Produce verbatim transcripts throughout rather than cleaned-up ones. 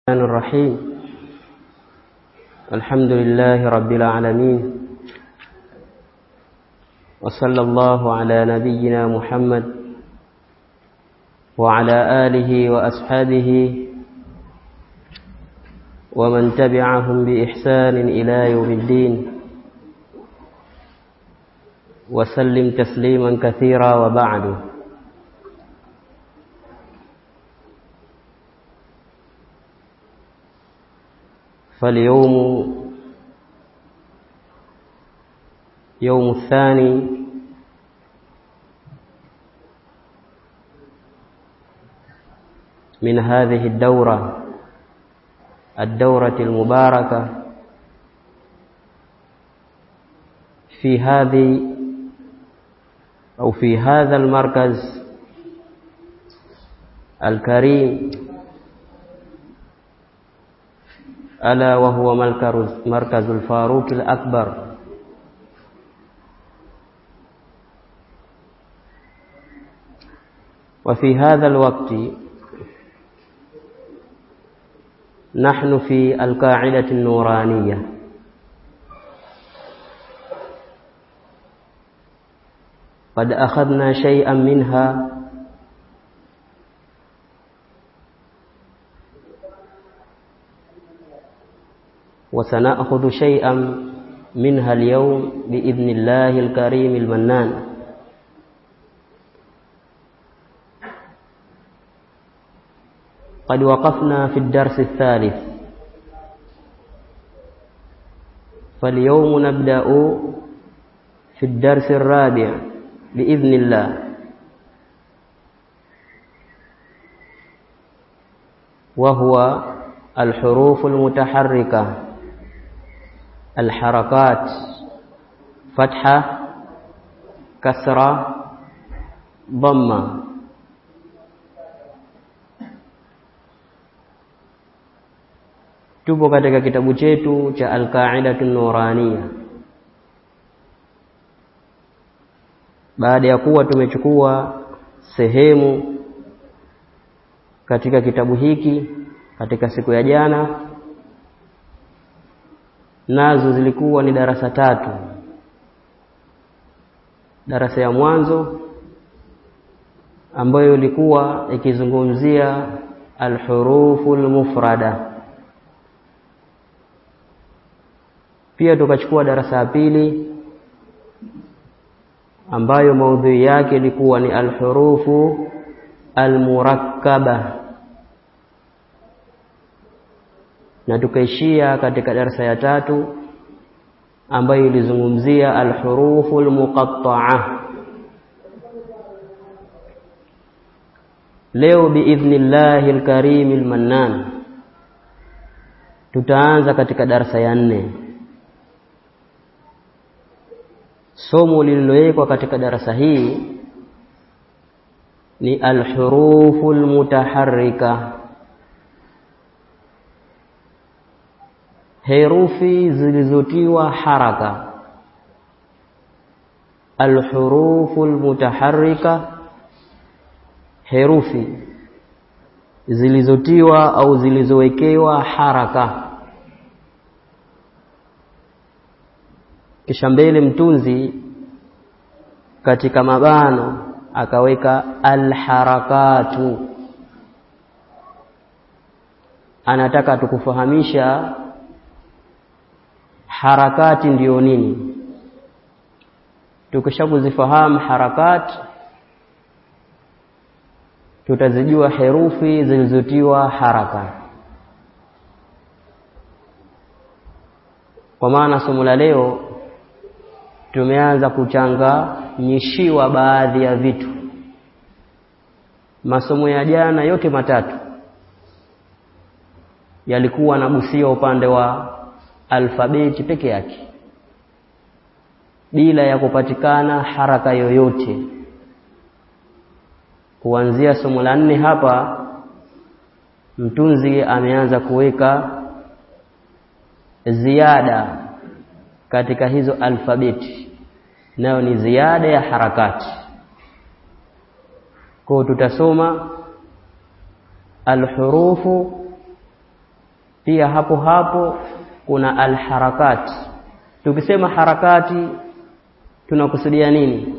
الرحمن الرحيم. الحمد لله رب العالمين، وصلى الله على نبينا محمد وعلى آله وأصحابه ومن تبعهم بإحسان إلى يوم الدين، وسلم تسليما كثيرا. وبعد، فاليوم يوم الثاني من هذه الدورة الدورة المباركة في هذه أو في هذا المركز الكريم، ألا وهو مركز الفاروق الأكبر. وفي هذا الوقت نحن في القاعدة النورانية، قد أخذنا شيئا منها وسنأخذ شيئا منها اليوم بإذن الله الكريم المنان. قد وقفنا في الدرس الثالث، فاليوم نبدأ في الدرس الرابع بإذن الله. وهو الحروف المتحركة، الحركات، فتحة، كسرة، ضمة. Tupo katika kitabu chetu cha Al-Qa'idatu Nuraniyah. Baada ya kuwa tumechukua sehemu katika kitabu hiki katika siku ya jana, nazo zilikuwa ni darasa tatu. Darasa ya mwanzo ambayo ilikuwa ikizungumzia al-huruful mufrada. Pia tukachukua darasa ya pili ambayo maudhui yake ilikuwa ni al-hurufu al-murakkaba, na tukaishia katika darasa ya tatu ambayo ilizungumzia al-huruful muqatta'ah. Leo biidhnillahil karimil mannan tutaanza katika darasa ya nne. Somo lililowekwa katika darasa hii ni al-huruful mutaharrika, herufi zilizotiwa haraka. Al-huruful mutaharrika, herufi zilizotiwa au zilizowekewa haraka. Kisha mbele mtunzi katika mabano akaweka al-harakatu. Anataka tukufahamisha harakati ndiyo nini. Tukishakuzifahamu harakati, tutazijua herufi zilizotiwa haraka. Kwa maana somo la leo tumeanza kuchanganyishiwa baadhi ya vitu. Masomo ya jana yote matatu yalikuwa nagusia upande wa alfabeti peke yake, bila ya kupatikana haraka yoyote. Kuanzia somo la nne hapa mtunzi ameanza kuweka ziada katika hizo alfabeti, nayo ni ziada ya harakati. Kwa tutasoma alhurufu Pia hapo hapo kuna alharakati. Tukisema harakati tunakusudia nini?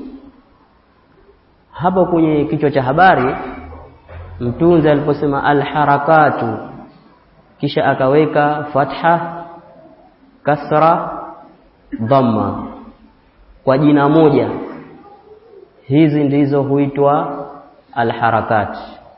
Hapo kwenye kichwa cha habari mtunzi aliposema alharakatu kisha akaweka fatha, kasra, dhamma kwa jina moja, hizi ndizo huitwa alharakati.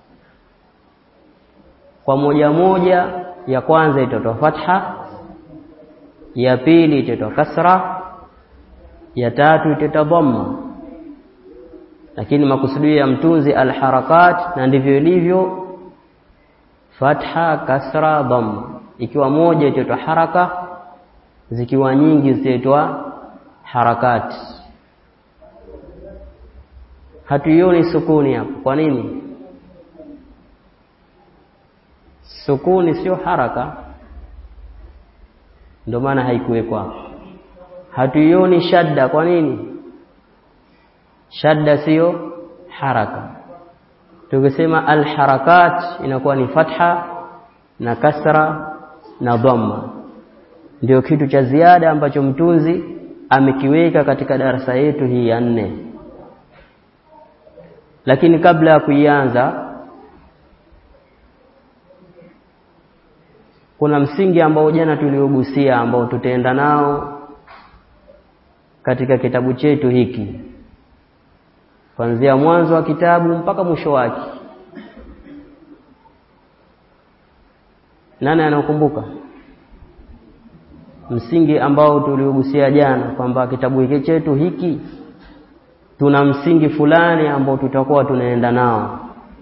Kwa moja moja, ya kwanza itaitwa fatha, ya pili itaitwa kasra, ya tatu itaitwa dhamma. Lakini makusudio ya mtunzi alharakat, na ndivyo ilivyo, fatha, kasra, dhamma. Ikiwa moja itaitwa haraka, zikiwa nyingi zitaitwa harakati. Hatuioni sukuni hapo. Kwa nini? Sukuni sio haraka, ndio maana haikuwekwa. Hatuioni shadda. Kwa nini? Shadda sio haraka. Tukisema alharakat inakuwa ni fatha na kasra na dhamma. Ndio kitu cha ziada ambacho mtunzi amekiweka katika darasa yetu hii ya nne. Lakini kabla ya kuianza, kuna msingi ambao jana tuliogusia ambao tutaenda nao katika kitabu chetu hiki kuanzia mwanzo wa kitabu mpaka mwisho wake. Nani anakumbuka msingi ambao tuliogusia jana kwamba kitabu hiki chetu hiki tuna msingi fulani ambao tutakuwa tunaenda nao?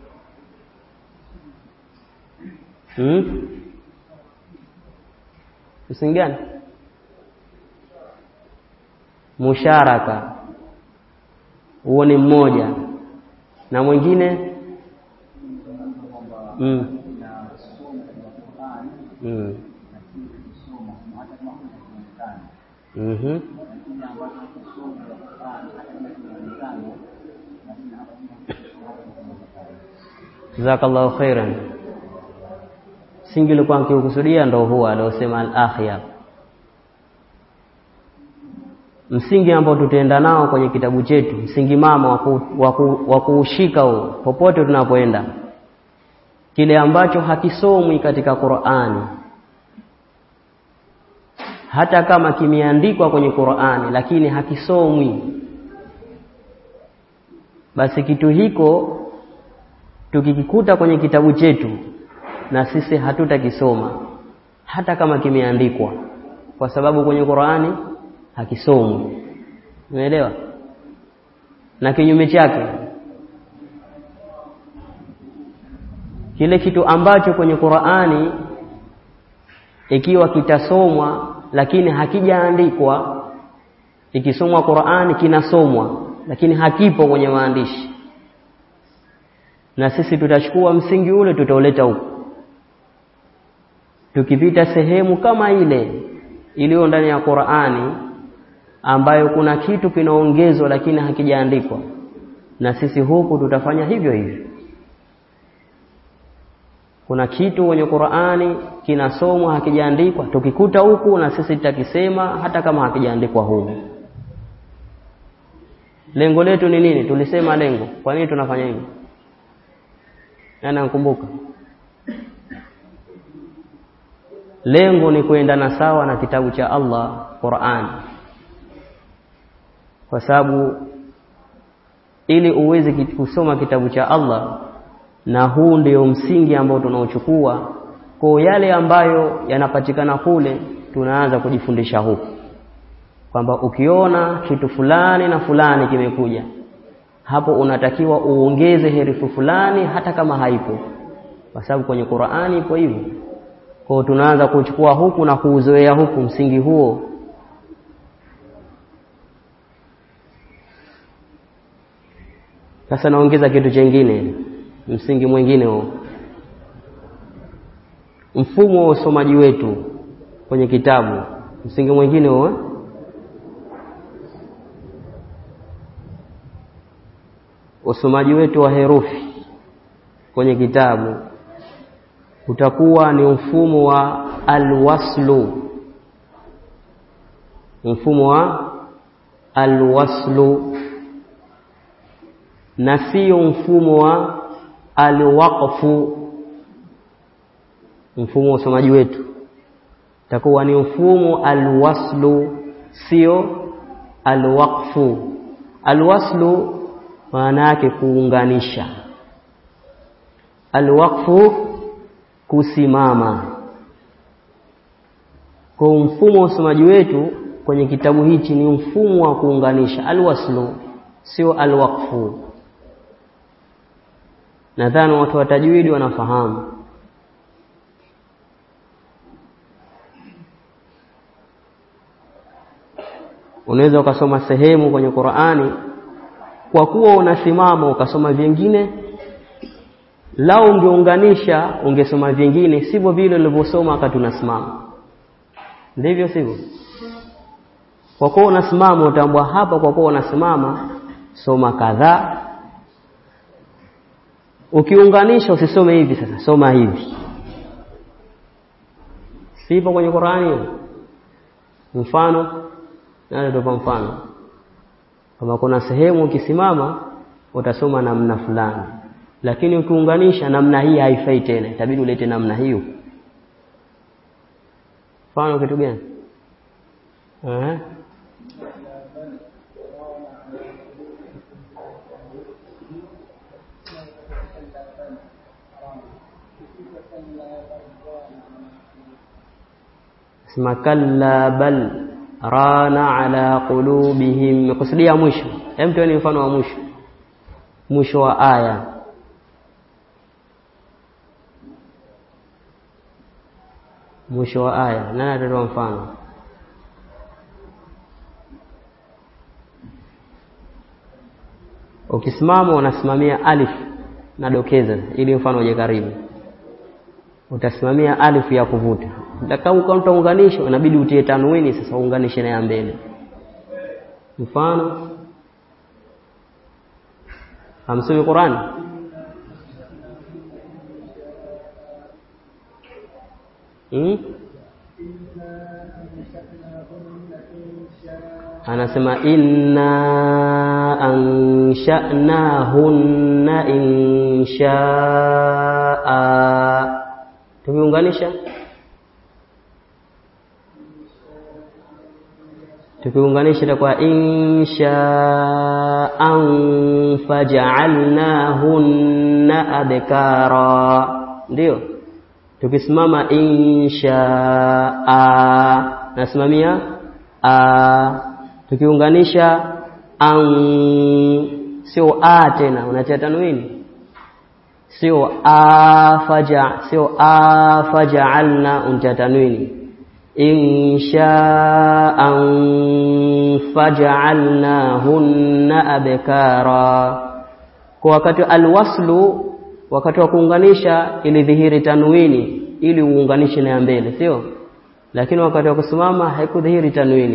Hmm? Msingi gani? Musharaka. Huo ni mmoja. Na mwingine? Mm. Mm. Mhm. Jazakallahu khairan. Singi likuwa nikikusudia ndio huwa aliosema al-akhyar. Msingi ambao tutaenda nao kwenye kitabu chetu, msingi mama wa kuushika huo popote tunapoenda. Kile ambacho hakisomwi katika Qur'ani, hata kama kimeandikwa kwenye Qur'ani lakini hakisomwi, basi kitu hiko tukikikuta kwenye kitabu chetu na sisi hatutakisoma hata kama kimeandikwa, kwa sababu kwenye Qur'ani hakisomwi. Umeelewa? Na kinyume chake, kile kitu ambacho kwenye Qur'ani ikiwa kitasomwa lakini hakijaandikwa, ikisomwa Qur'ani kinasomwa lakini hakipo kwenye maandishi, na sisi tutachukua msingi ule tutauleta huko. Tukipita sehemu kama ile iliyo ndani ya Qur'ani ambayo kuna kitu kinaongezwa lakini hakijaandikwa, na sisi huku tutafanya hivyo hivyo. Kuna kitu kwenye Qur'ani kinasomwa hakijaandikwa, tukikuta huku na sisi tutakisema hata kama hakijaandikwa huko. Lengo letu ni nini? Tulisema lengo. Kwa nini tunafanya hivyo? Nani anakumbuka? Lengo ni kuendana sawa na kitabu cha Allah, Qur'an. Kwa sababu ili uweze kusoma kitabu cha Allah, na huu ndio msingi ambao tunaochukua, kwa yale ambayo yanapatikana kule tunaanza kujifundisha huku, kwamba ukiona kitu fulani na fulani kimekuja hapo, unatakiwa uongeze herufi fulani hata kama haipo, kwa sababu kwenye Qur'ani ipo hivyo. Kwa tunaanza kuchukua huku na kuuzoea huku msingi huo. Sasa naongeza kitu kingine, msingi mwingine huo. Mfumo wa usomaji wetu kwenye kitabu, msingi mwingine huo. Usomaji wetu wa herufi kwenye kitabu utakuwa ni mfumo wa alwaslu, mfumo wa alwaslu, na sio mfumo wa alwaqfu. Mfumo wa usomaji wetu takuwa ni mfumo alwaslu, sio alwaqfu. Alwaslu maana yake kuunganisha, alwaqfu kusimama. Kwa mfumo wa usomaji wetu kwenye kitabu hichi ni mfumo wa kuunganisha, alwaslu sio alwaqfu. Nadhani watu wa tajwidi wanafahamu. Unaweza ukasoma sehemu kwenye Qur'ani kwa kuwa unasimama ukasoma vingine, lao ungeunganisha ungesoma vingine, sivyo vile ulivyosoma wakati unasimama. Ndivyo sivyo? Kwa kuwa unasimama utaambwa hapa, kwa kuwa unasimama soma kadhaa. Ukiunganisha usisome hivi, sasa soma hivi. Sipo kwenye Qur'ani. Mfano, na ndio kwa mfano, kama kuna sehemu ukisimama utasoma namna fulani, lakini ukiunganisha namna hii haifai tena, itabidi ulete namna hiyo. Mfano kitu gani? Eh? Sima kalla bal rana ala qulubihim, kusudia mwisho. Hem, tuone mfano wa mwisho, mwisho wa aya. Mwisho wa aya nani atatoa mfano? Ukisimama unasimamia alif na dokeza ili mfano uje karibu. Utasimamia alif ya kuvuta. Kama utaunganisha inabidi utie tanwini, sasa uunganishe na ya mbele. Mfano, hamsumi Qur'an. Hmm? Anasema inna ansha'nahunna insha'a. Tukiunganisha tukiunganisha itakuwa insha'an faj'alnahunna abkara. Ndio tukisimama insha'a nasimamia a. Tukiunganisha an, sio a tena unatia tanwini, sio a faja, sio a faj'alna unatia tanwini. Insha'an faj'alnahunna abkara. Kwa wakati alwaslu, wakati wa kuunganisha ilidhihiri tanwini ili uunganishe na mbele, sio? Lakini wakati wa kusimama haikudhihiri tanwini.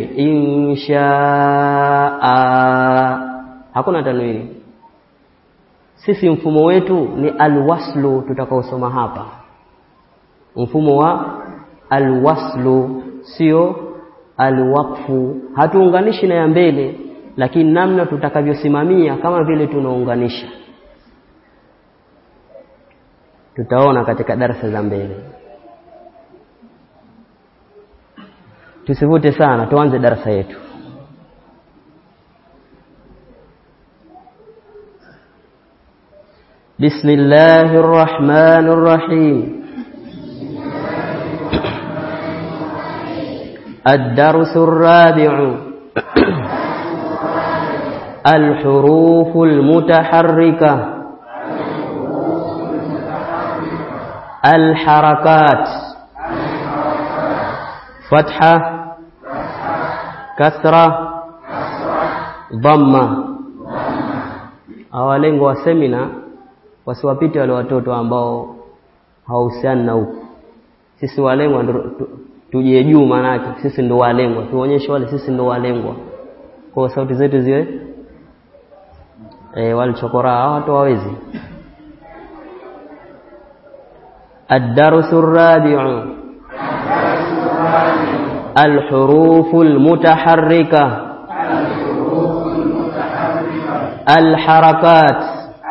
Insha'a hakuna tanwini. Sisi mfumo wetu ni alwaslu, tutakaosoma hapa mfumo wa alwaslu, sio alwaqfu. Hatuunganishi na ya mbele, lakini namna tutakavyosimamia kama vile tunaunganisha tutaona katika darasa za mbele. Tusivute sana, tuanze darasa yetu. Bismillahir Rahmanir Rahim. Ad-darsul rabi'u al-huruful mutaharrika al-harakat. Fatha, kasra, dhamma. Awalengo wa semina wasiwapite wale watoto ambao hawahusiani na huko. Sisi walengwa tuje juu, maana yake sisi ndo walengwa, tuonyeshe wale sisi ndo walengwa. Kwa sauti zetu ziwe eh, wale chokora hao watu hawezi. Ad-darsul rabi'u الحروف المتحركة الحركات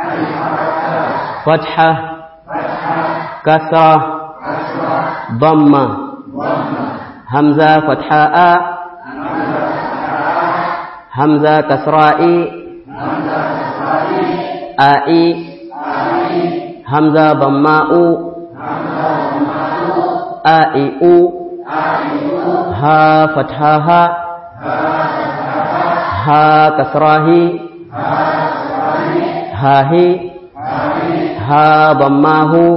فتحة كسرة ضمة همزة فتحة آ همزة كسرة إي آئي همزة ضمة أو آئي أو ها فتحة ها ها كسرة هي ها هي ها ضمة هو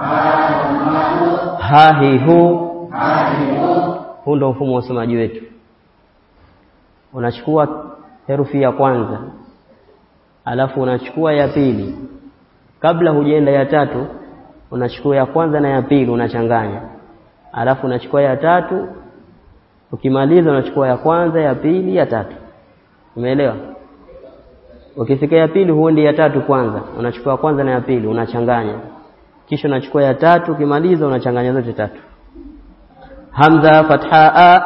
ها هي هو. Huu ndio mfumo wa usomaji wetu. Unachukua herufi ya kwanza, alafu unachukua ya pili. Kabla hujaenda ya tatu, unachukua ya kwanza na ya pili unachanganya. Alafu unachukua ya tatu, ukimaliza unachukua ya kwanza, ya pili, ya tatu. Umeelewa? Ukifika ya pili huendi ya tatu kwanza, unachukua ya kwanza na ya pili unachanganya. Kisha unachukua ya tatu, ukimaliza unachanganya zote tatu. Hamza fatha a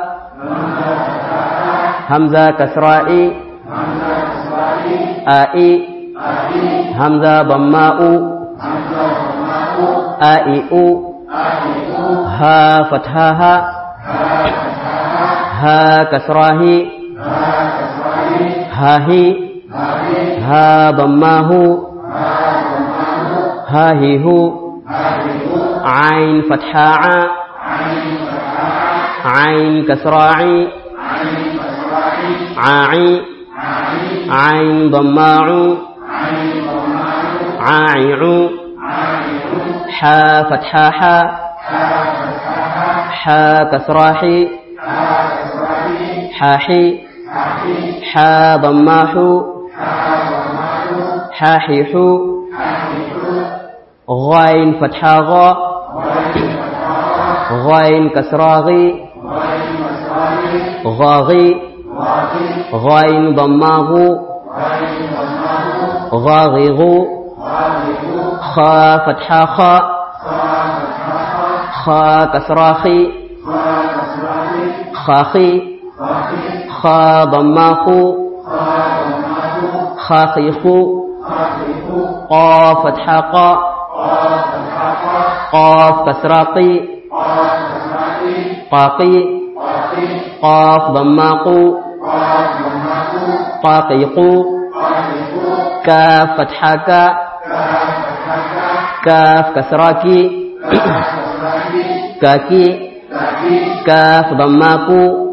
Hamza kasra i a i Hamza dhamma u a i u ha fatha ha ha kasra hi ha hi ha dhamma hu ha hi hu ain fatha a عين كسراعي عاعي عين ضماع عاعع حا فتحا حا حا كسراحي حاحي حا ضماح حاحيح غين فتحا غا غين كسراغي غاغي غين ضماغ غاغغ خا فتحا خا خا كسراخي خاخي خا ضماخ خاخيخ قاف فتحا قا قاف كسراقي قاقي قاف ضماق قاقيق كاف فتحا كا كاف كسراكي كاكي كاف ضماق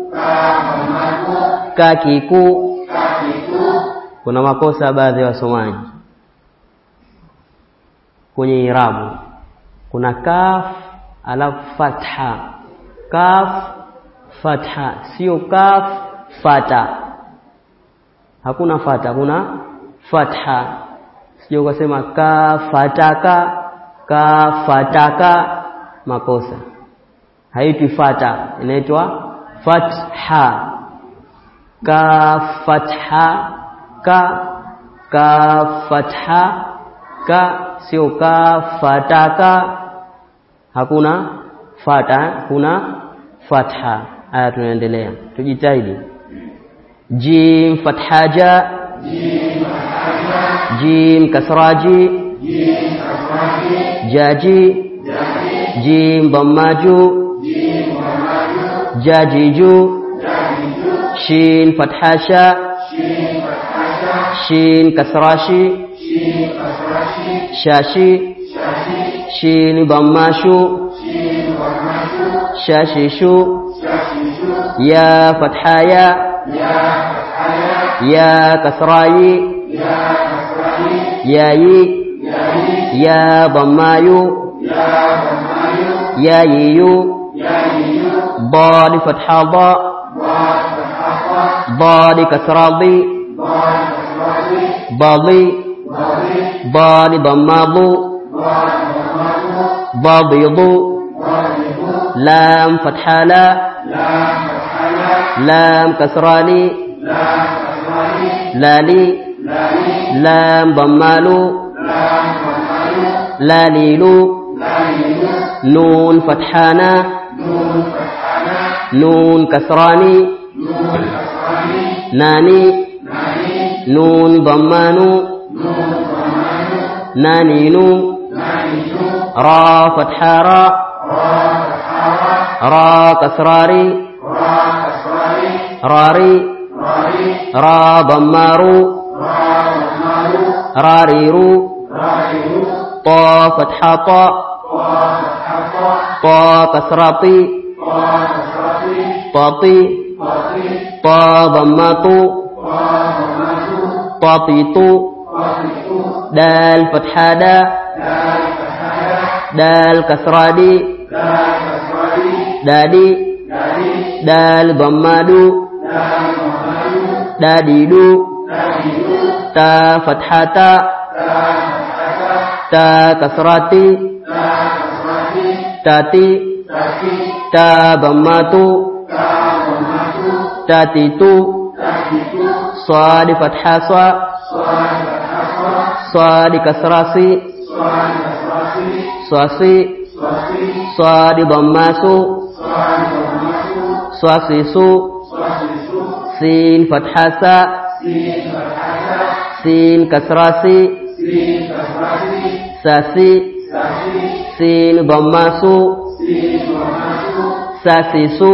كاكيكو. Kuna makosa baadhi ya wasomaji kwenye irabu. Kuna kaf alafu fatha, kaf fatha, sio kaf fata. Hakuna fata, kuna fatha. Sio kusema ka fataka, ka fataka, makosa. Haitwi fata, inaitwa fatha. Ka fatha ka ka fatha ka, sio ka fataka. Hakuna fata, kuna fatha. Aya, tunaendelea, tujitahidi. Jim fatha ja jim kasraji jaji jim dhammaju jajiju shin fatha sha shin kasrashi shashi shin dhammashu shashishu يا فتحايا يا كسراي ياي يا ضمايو ياييو ضاد فتحا ضا ضاد كسرا ضي ضاضي ضاد ضماضو ضاضيضو لام فتحا لا لام كسراني لالي لام ضمالو لاليلو نون فتحانا nun kasrani nani nun dhammanu naninu ra fatha ra ra kasrari rari ra dhammaru rariru ta fatha ta ta kasrati tati ta dhammatu tatitu dal fatha da dal kasradi dadi dal dhammadu dadidu ta fathata ta kasrati tati ta dhammatu tatitu sad fatha sa sad kasrasi swasi sad dhammasu swasisu sin fatha sa sin kasrasi sasi sin dhammasu sasisu.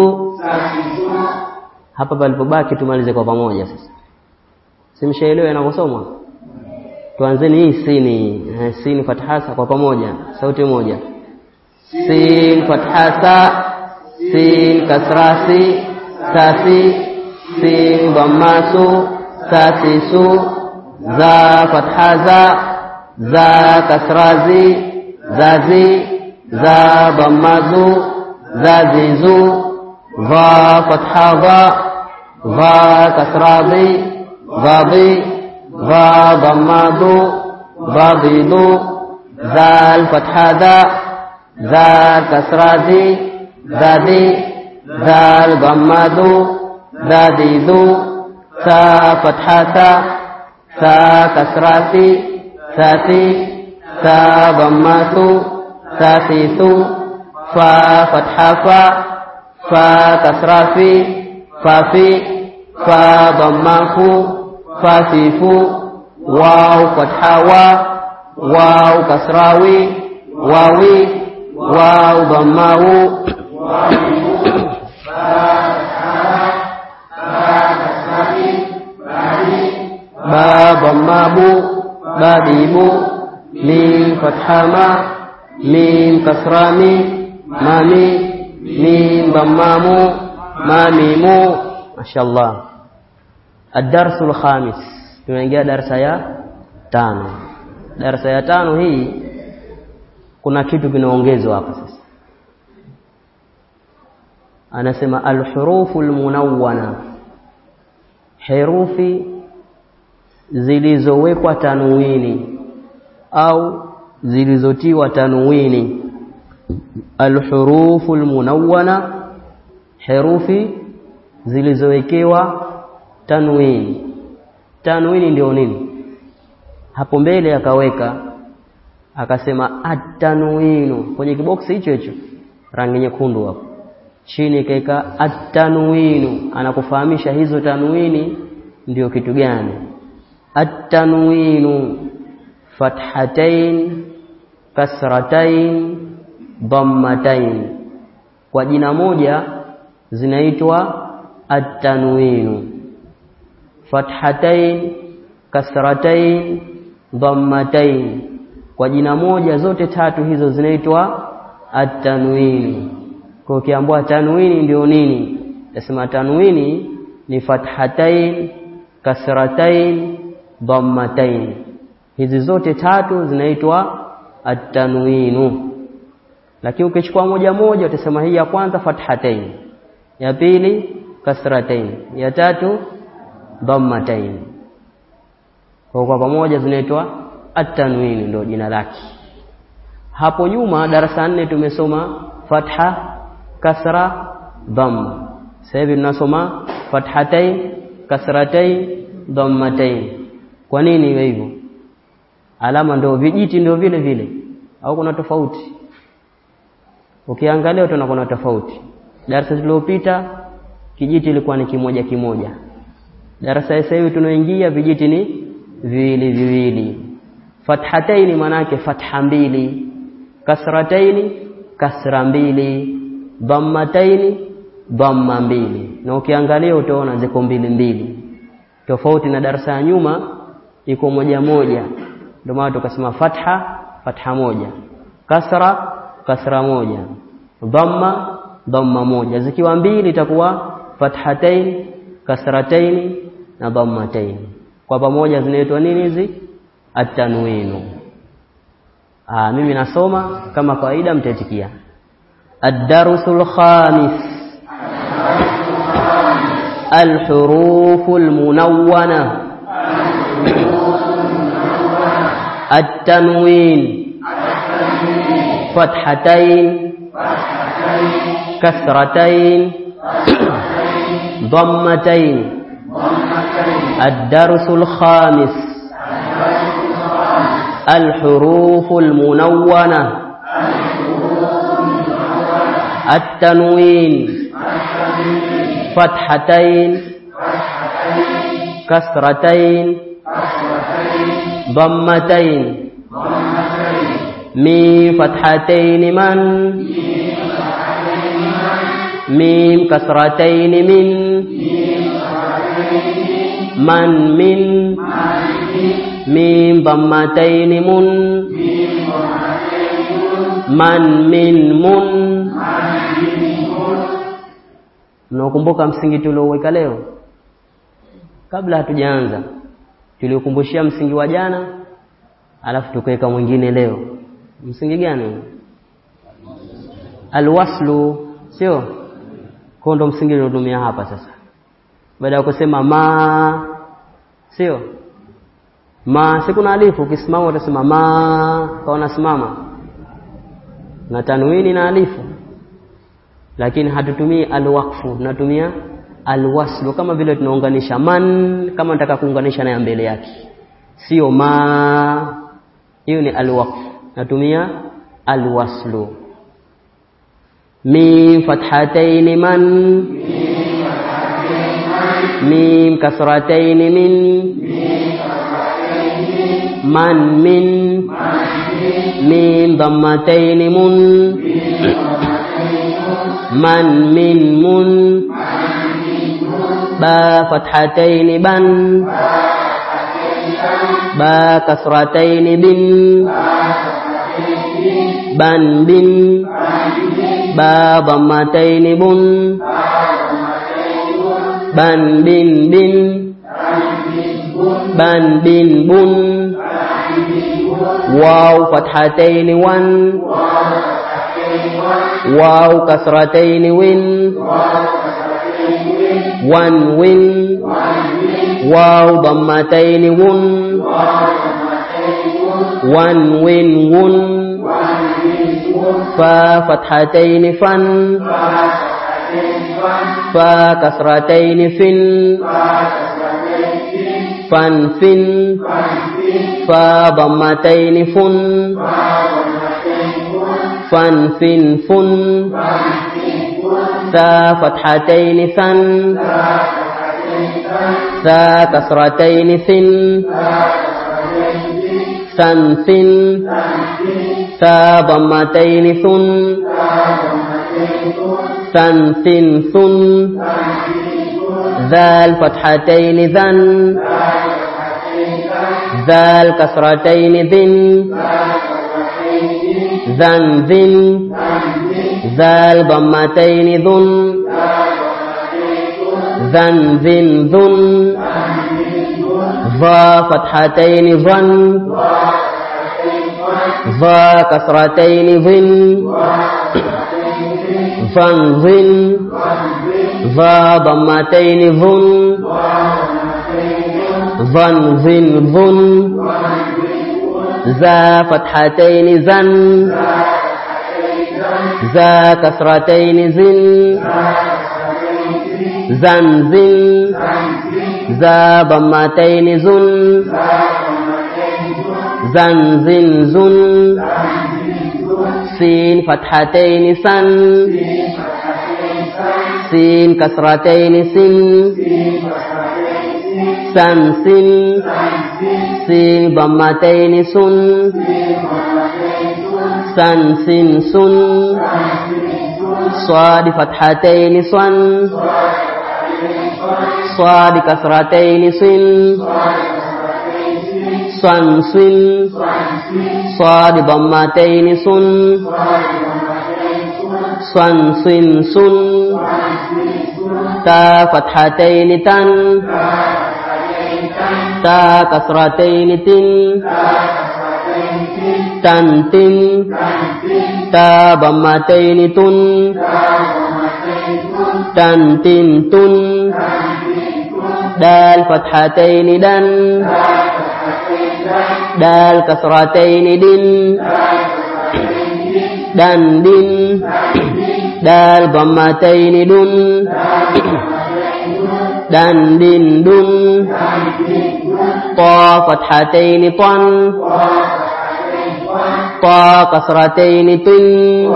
Hapa palipobaki tumalize kwa pamoja sasa. Simshaelewa inavyosomwa. Tuanzeni hii sini, sin fathasa kwa pamoja, sauti moja. Sin fathasa, sin kasrasi, sasi, sin dhammasu, sasisu, za fathaza, za kasrazi, zazi, za dhammazu, zazizu, va fathaza, va kasrazi, vabi, va dhammadu, vabidu, zal fathaza, zal kasrazi, zadi, zal dhammadu, zadidu, sa fathasa, sa kasrati, sati, sa dhammatu, sasisu, fa fathafa, fa kasrafi, fafi, fa dhammafu, fasifu, waw fathawa, waw kasrawi, wawi, waw dhammawu, ba dhammabu, badibu, mim fathama, mim kasrami, mami, mim dhammamu, mamimu. Mashallah. Ad-darsul khamis. Tunaingia darasa ya tano. Darasa ya tano hii kuna kitu kinaongezwa hapa sasa. Anasema al-huruful munawwana. Herufi zilizowekwa tanwini au zilizotiwa tanwini. Al-huruful munawwana, herufi zilizowekewa tanwini. Tanwini ndio nini? Hapo mbele akaweka akasema at-tanwinu kwenye kiboksi hicho hicho rangi nyekundu hapo. Chini kaeka at-tanwinu, anakufahamisha hizo tanwini ndio kitu gani. At-tanwinu fathatain, kasratain, dhammatain. Kwa jina moja zinaitwa at-tanwinu. Fathatain, kasratain, dhammatain. Kwa jina moja zote tatu hizo zinaitwa at-tanwini. Kwa ukiambiwa tanwini ndio nini? Nasema tanwini ni fathatain, kasratain, dhammatain. Hizi zote tatu zinaitwa at-tanwinu. Lakini ukichukua moja moja utasema hii ya kwanza fathatain, ya pili kasratain, ya tatu dhammatain. Kwa kwa pamoja zinaitwa at-tanwini, ndio jina lake. Hapo nyuma darasa nne tumesoma fatha, kasra, dhamma. Sasa hivi tunasoma fathatain, kasratain, dhammatain. Kwa nini iwe hivyo? Alama ndio vijiti ndio vile vile au kuna tofauti? Ukiangalia utaona kuna tofauti. Darasa lililopita kijiti ilikuwa ni kimoja kimoja. Darasa sasa hivi tunaoingia vijiti ni viwili viwili. Fathataini maana yake fatha mbili, kasrataini kasra mbili, dhammataini dhamma mbili. Na ukiangalia utaona ziko mbili mbili. Tofauti na darasa ya nyuma iko moja moja. Ndio maana tukasema fatha fatha moja, kasra kasra moja, dhamma dhamma moja. Zikiwa mbili itakuwa fathataini kasrataini na dhammataini. Kwa pamoja zinaitwa nini hizi? At-tanwinu. Ah, mimi nasoma kama kawaida mtaitikia. Ad-darusul khamis. Al-huruful munawwana. At-tanwin. Fathatain kasratain dhammatain. Ad-darusul khamis. الحروف المنونة. التنوين فتحتين كسرتين ضمتين. ميم فتحتين من ميم كسرتين من من من ميم ضمتين من من من من. Mnakumbuka msingi tulioweka leo? Kabla hatujaanza tuliokumbushia msingi wa jana, alafu tukaweka mwingine leo. Msingi gani? Alwaslu, sio? Kwa ndo msingi niliotumia hapa sasa. Baada ya kusema ma, sio? Ma si kuna alifu, ukisimama utasema ma, kwa unasimama. Na tanwini na alifu. Lakini hatutumii alwaqfu, tunatumia alwaslu kama vile tunaunganisha man, kama nataka kuunganisha na ya mbele yake. Sio ma. Hiyo ni alwaqfu. Natumia alwaslu. Mim fathatayn man mim kasratayn min man min mim dhammatayn mun man min mun ba fathatayn ban ba kasratayn bin ban bin ba dhammatayn bun ban bin bin ban bin bun waw fathatayn wan waw kasratayn win wan win waw dhammatayn wun wan win wun fa fathatayn fan fa kasratayn fin fan fin fa dhammatayn fun fan fin fun sa fathatayn san sa kasratayn sin san sin sa dhammatayn sun san sin sun zal fathatayn zan zal kasratayn dhin zan dhin zal dhammatayn dhun zan dhin dhun za fathatayn dhan za kasratayn dhin fan dhin za dhammatayn dhun dhan dhin dhun za fathatayn zan za kasratayn zin zan zin za dhammatayn zun zan zin zun sin fathatayn san sin kasrataini sin san sin sin dhammataini sun san sin sun sad fathataini san sad kasrataini sin san sin sad dhammataini sun san sin sun ta fathataini tan ta kasrataini tin tan tin ta dhammataini tun tan tin tun dal fathataini dan dal kasrataini din dan din dal dhammataini dun dan din dun ta fathataini tan ta kasrataini tin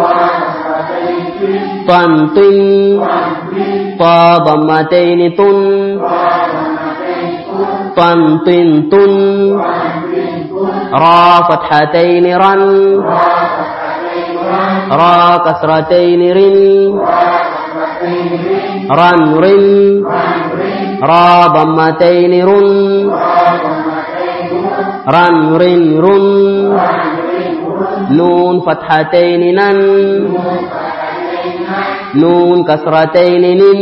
tan tin ta dhammataini tun tan tin tun ra fathataini ran ra kasrataini rin ran rin ra dhammataini run ran rin run nun fathataini nan nun kasrataini nin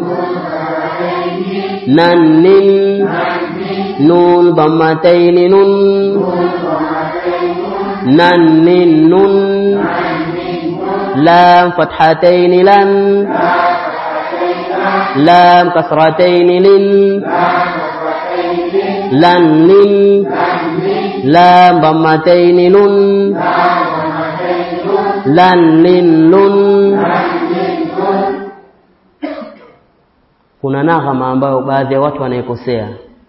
nan nin nun dhammataini nun nan nin nun lam fathataini lan lam kasrataini lin lan lin lam dhammataini lun lan lin lun. Kuna naghama ambayo baadhi ya watu wanaikosea.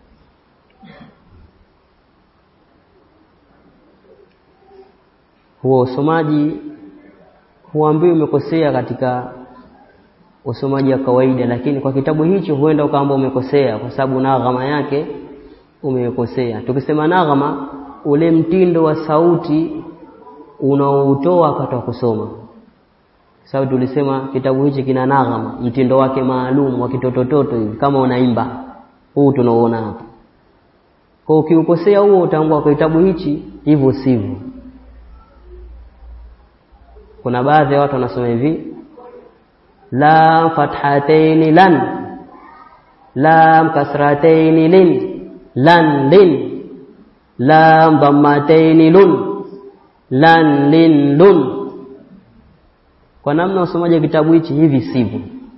Huo usomaji huambii umekosea katika usomaji wa kawaida, lakini kwa kitabu hicho huenda ukaamba umekosea kwa sababu naghama yake umekosea. Tukisema naghama, ule mtindo wa sauti unaoutoa wakati wa kusoma. Sababu tulisema kitabu hichi kina naghama, mtindo wake maalum wa kitotototo hivi kama unaimba. Huu tunaoona hapa. Kwa ukiukosea huo utaambua kwa kitabu hichi hivyo sivyo. Kuna baadhi ya watu wanasoma hivi: lam fathataini lan, lam kasrataini lin, lan lin, lam dhammataini lun, lan lin lun. Kwa namna usomaji kitabu hichi hivi sivyo.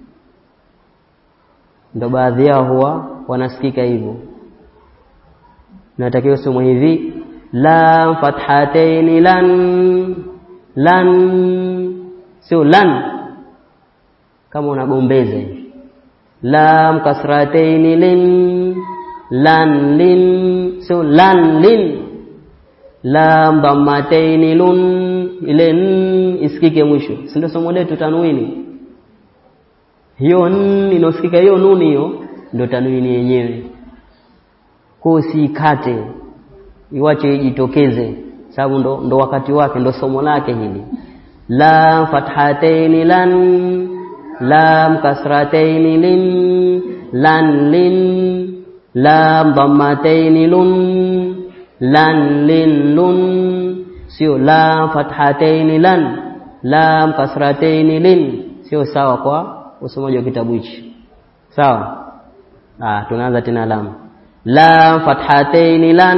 Ndio baadhi yao huwa wanasikika hivyo. Natakiwa usome hivi: lam fathataini lan, lan, sio lan kama unagombeza hivi. Lam kasrataini lin, lan lin, sio lan lin. Lam dhammataini lun, ile n isikike mwisho. Si ndio somo letu tanwini? Hiyo n inosikika, hiyo nuni hiyo ndio tanwini yenyewe. Kwa usikate, iwache ijitokeze, sababu ndo ndo wakati wake, ndo somo lake hili. Lam fathataini lan, lam kasrataini lin, lan lin, lam dhammataini lun, lan lin lun, sio lam fathataini lan, lam kasrataini lin. Sio sawa kwa usomaji wa kitabu hichi. Sawa? Ah, tunaanza tena lam. Lam fathataini lan,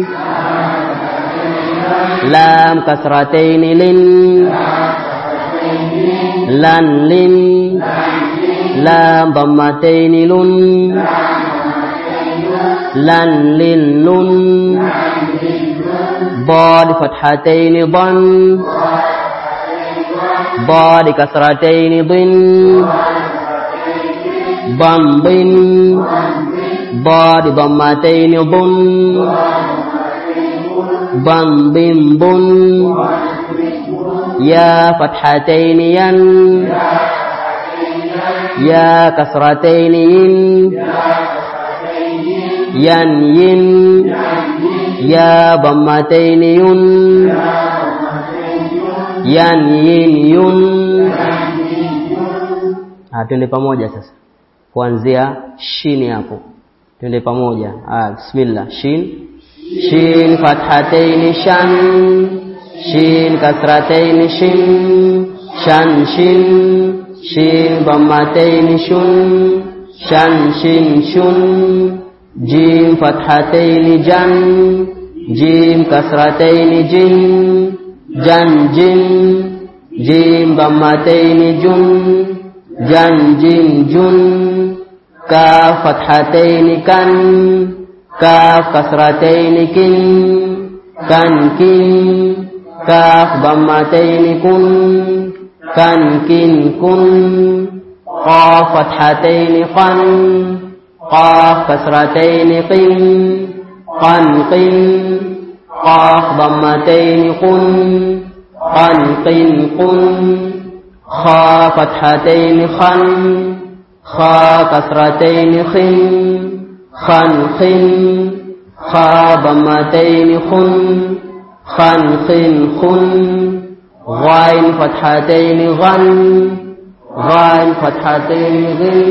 lam kasrataini lin, lan lin, lam dhammataini lun, lan lin lun, ضاد فتحتين ضن ضاد كسرتين ضن ضم ضن ضاد ضمتين ضن ضم ضم ضن يا فتحتين ين ya kasratain yin, yan yin, ya dhammatain yun, yan yin yun. Ah, twende pamoja sasa. Kuanzia shin hapo. Twende pamoja. Ah, bismillah. Shin. Shin fathatain shan. Shin kasratain shin. Shan shin. Shin dhammatain shun. Shan shin shun. Jim fathatain jan. Jim kasratain jin. Jan jin. Jim dhammatain jun. Jan jin jun. Kaf fathatain kan. Kaf kasratain kin. Kan kin. Kaf dhammatain kun. Kan kin kun. Qaf fathatain qan. Qaf kasratain qin. Qan qin. Qaf dhammatain qun. Qan qin qun. Kha fathatain khan. Kha kasratain khin. Khan khin. Kha dhammatain khun. Khan khin khun. Ghain fathatain ghan. Ghain fathatain ghin.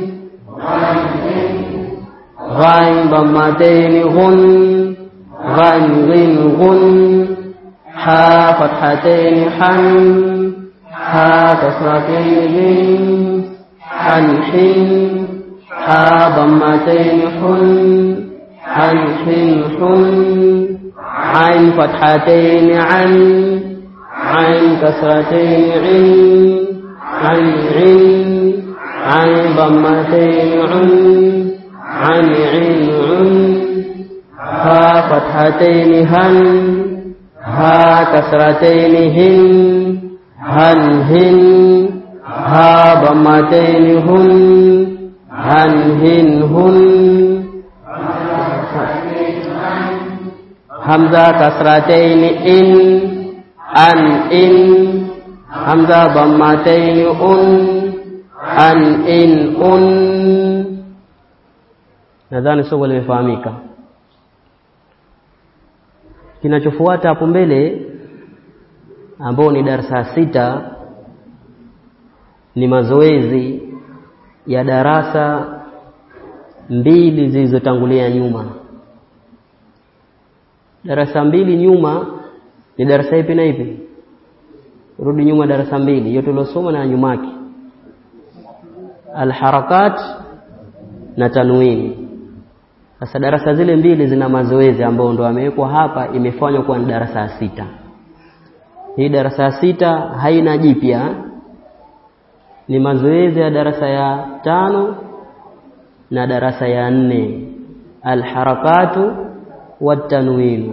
Ghain dhammatain ghun. Ghan ghin ghun. Ha fathatain han. Ha kasratain hin. Han hin. Ha dhammatain hun. Han hin hun. Ain fathatain an. Ain kasratain in. An in. Ain dhammatain un. An in un. Ha fathatain han. Ha kasratain hin. Han hin. Ha dhammatain hun. Han hin hun. Hamza kasratain in. An in. Hamza dhammatain un. An in un. Nadhani somo limefahamika. Kinachofuata hapo mbele ambao ni darasa sita ni mazoezi ya darasa mbili zilizotangulia nyuma. Darasa mbili nyuma ni darasa ipi na ipi? Rudi nyuma darasa mbili yote tulosoma na nyumaki. Al-harakat na tanwini. Sasa darasa zile mbili zina mazoezi ambao ndo amewekwa hapa, imefanywa kwa darasa sita. Hii darasa sita haina jipya. Ni mazoezi ya darasa ya tano na darasa ya nne. Al-harakatu wat-tanwinu.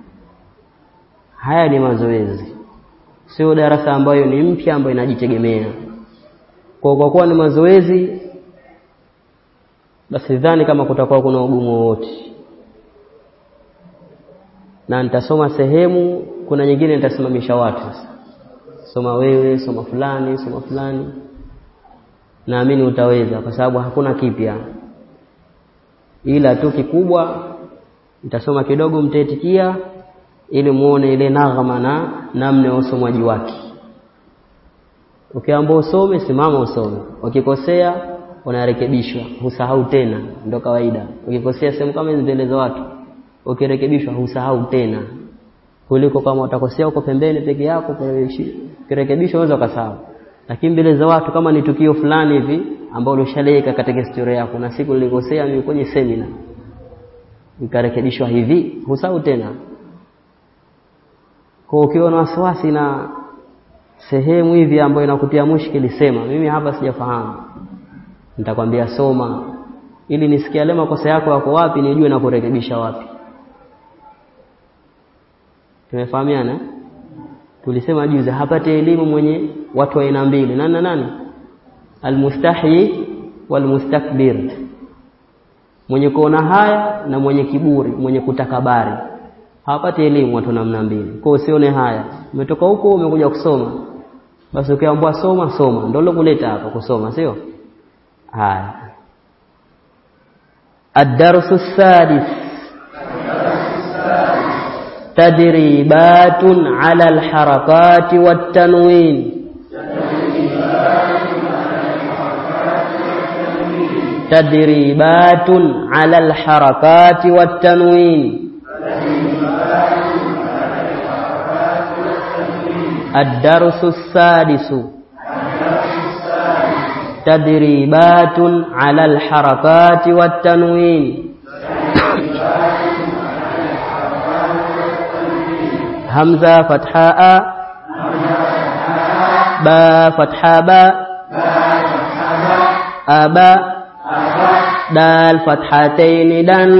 Haya ni mazoezi. Sio darasa ambayo ni mpya ambayo inajitegemea. Kwa kwa kuwa ni mazoezi, basi dhani kama kutakuwa kuna ugumu wote. Na nitasoma sehemu, kuna nyingine nitasimamisha watu sasa. Soma wewe, soma fulani, soma fulani. Naamini utaweza kwa sababu hakuna kipya. Ila tu kikubwa nitasoma kidogo mtaitikia ili muone ile naghama na namna ya usomaji wake. Ukiambo usome, simama usome. Ukikosea unarekebishwa, husahau tena, ndio kawaida. Ukikosea sehemu kama hizi mbele za watu, ukirekebishwa husahau tena. Kuliko kama utakosea uko pembeni peke yako, ukirekebishwa unaweza kusahau. Lakini mbele za watu kama ni tukio fulani hivi ambao ulishaleka katika historia yako, na siku nilikosea mimi kwenye seminar, nikarekebishwa hivi, husahau tena. Kwa ukiwa na wasiwasi na sehemu hivi ambayo inakutia mushkili, sema mimi hapa sijafahamu. Nitakwambia soma ili nisikie lema makosa yako yako wapi, nijue na kurekebisha wapi. Tumefahamiana? Tulisema juzi hapate elimu mwenye watu wa aina mbili. Nani na nani? Almustahi walmustakbir. Mwenye kuona haya na mwenye kiburi, mwenye kutakabari. Hapati elimu watu namna mbili. Kwa usione haya. Umetoka huko umekuja kusoma. Basi ukiambiwa soma, soma. Ndio kuleta hapa kusoma, sio? haya. الدرس السادس تدريبات على الحركات والتنوين. تدريبات على الحركات والتنوين. الدرس السادس تدريبات على الحركات والتنوين. همزة فتحاء با فتحا با أبا دال فتحتين دن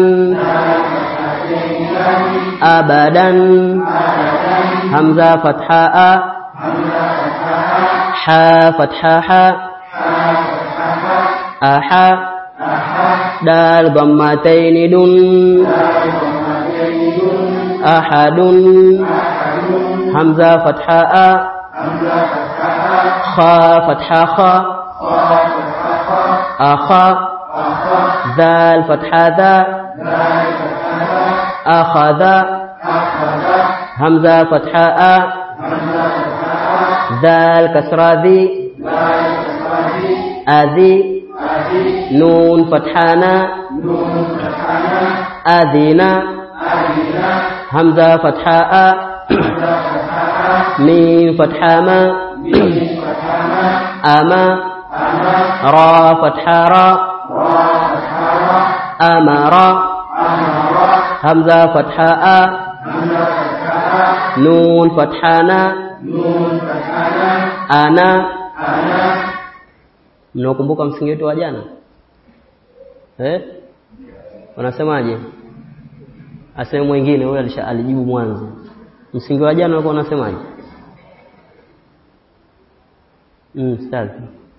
أبدا همزة فتحاء حا فتحا حا أحا دال ضمتين دن أحد همزة فتحاء خا فتحا خا أخا ذال فتحا ذا أخذ همزة فتحاء ذال كسرى ذي أذي نون فتحانا أذينا همزة فتحاء ميم فتحاما أما را فتحارا أمارا همزة فتحاء نون فتحانا أنا. Mnakumbuka msingi wetu wa jana? Eh? Unasemaje? Aseme mwingine, huyo alijibu mwanzo. Msingi wa jana ulikuwa unasemaje? Mm, sawa.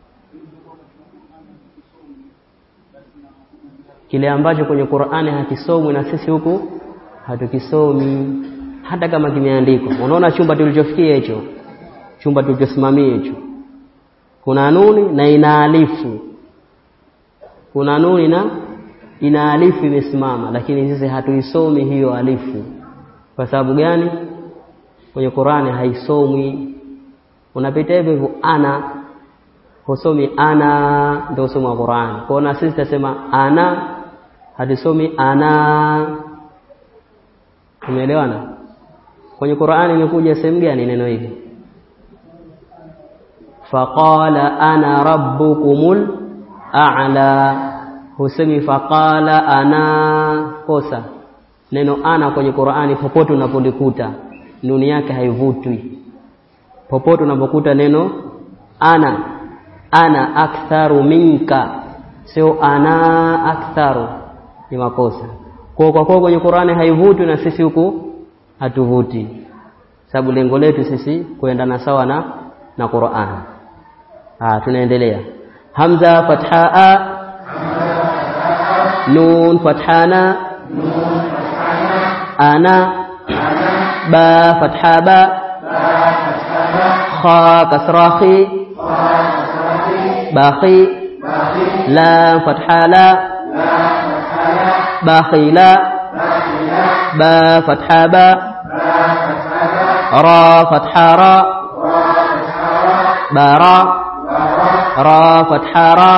Kile ambacho kwenye Qur'ani hakisomwi na sisi huku hatukisomi hata kama kimeandikwa. Unaona chumba tulichofikia hicho? Chumba tulichosimamia hicho. Kuna nuni na ina alifu. Kuna nuni na ina alifu imesimama, lakini sisi hatuisomi hiyo alifu. Kwa sababu gani? Kwenye Qur'ani haisomwi. Unapita hivyo ana, husomi ana, ndio usoma Qur'ani. Kwa hiyo sisi tutasema ana, hatusomi ana. Umeelewana? Kwenye Qur'ani imekuja sehemu gani neno hili? Faqala ana rabbukumul a'la. Husemi faqala ana. Kosa. Neno ana kwenye Qur'ani popote unapolikuta nuni yake haivutwi. Popote unapokuta neno ana, ana aktharu minka, sio ana aktharu, ni makosa. Kwa kwa kwa kwenye Qur'ani haivutwi na sisi huku hatuvuti. Sababu lengo letu sisi kuendana sawa na na Qur'an. Ah, tunaendelea. Hamza fathaa nun fathana ana ba fatha ba kha kasra khi bakhi la fatha la bakhila ba fatha ba ra fatha ra bara ra fatha ra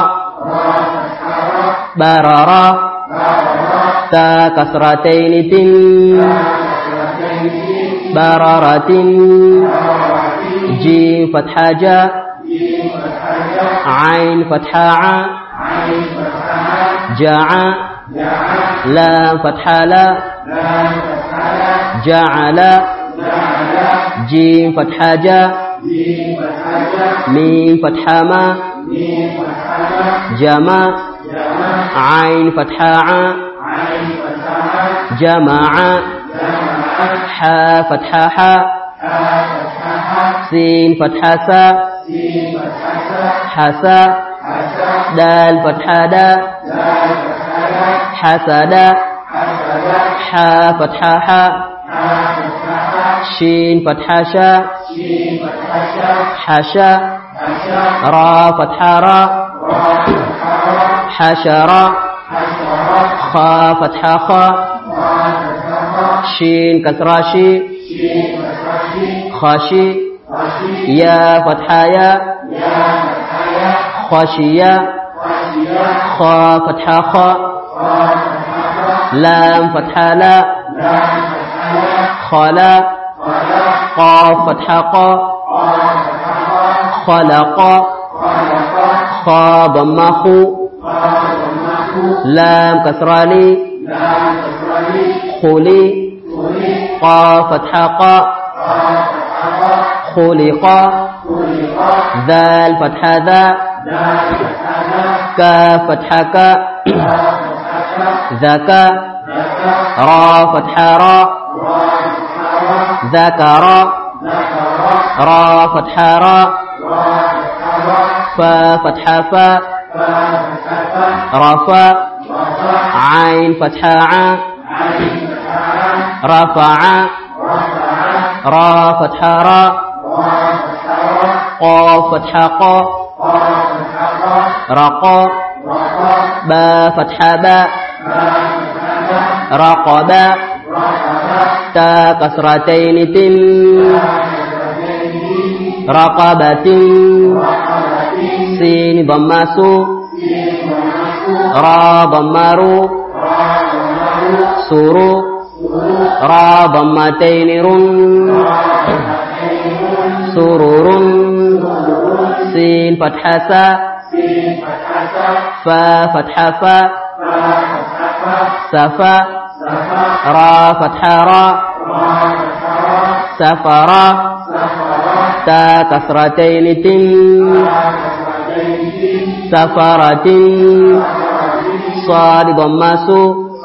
barara ta kasratain tin bararatin jim fatha ja ain fatha a ja'a lam fatha la ja'ala jim fatha ja mim fatha ma jama ain fatha a jama'a ha fatha ha sin fatha sa hasa dal fatha da hasada ha fatha ha shin fatha sha hasha ra fatha ra حشرة خا فتحة خا شين كسرة شي خاشي يا فتحة يا خاشية خا فتحة خا لام فتحة لا خلا قاف فتحة قا خلق خا ضمة خو لام كسرة لي خلي قاف فتحة قا خلق ذال فتحة ذا كاف فتحة كا ذكا را فتحة را ذكر را فتحة را فا فتحة فا رفا عين فتحة ع رفع را فتحة را قاف فتحة قا رقا با فتحة با رقبا تا كسرتين تن رقبة سين ضمة سو را ضمة رو سورو را ضمتين رن سرور سين فتحة سا فا فتحة فا سفا را فتحة را سفرا تا كسرتين تن سفرة صاد ضمة سو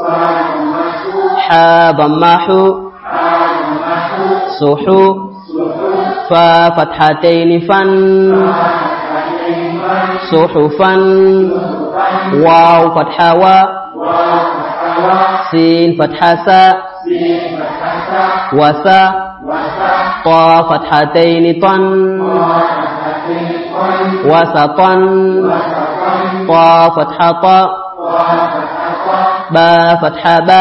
حا ضمة حو سحو فا فتحتين فن صحفا واو فتحة وا سين فتحة سا وسا طا فتحتين طن وسطا طا فتحة طا با فتحة با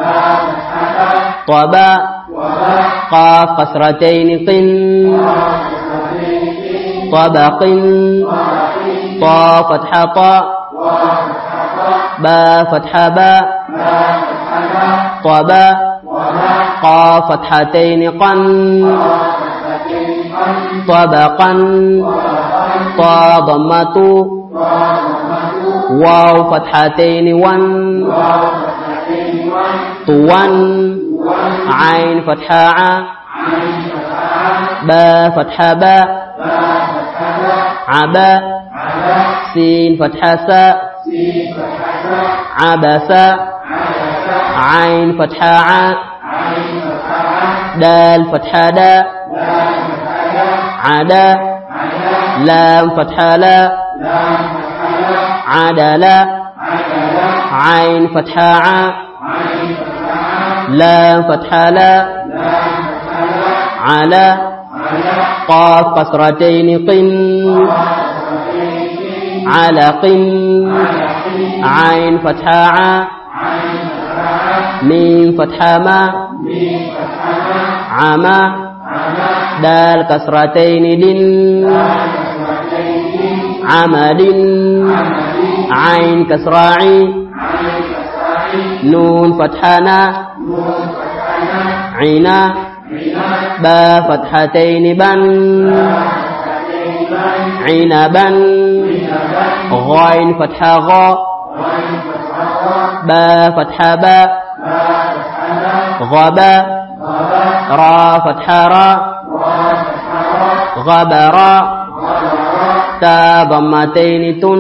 طبا قاف قسرتين قن طبق طا فتحة طا با فتحة با طبا قاف فتحتين قن طبقا طا ضمة واو فتحتين ون طوان عين فتحة ع با فتحة با عبا سين فتحة سا عبسا عين فتحة ع دال فتحة دا عدا لام فتحة لا عدلا عين فتحة ع لام فتحة لا على قاف قسرتين قن علق عين فتحة ع ميم فتحة ما عما دال كسرتين دن عمل عين كسراعي نون فتحنا عنا با فتحتين بن عنبا غين فتحة غا با فتحة با غبا را فتحة را غبرا تا ضمتين تن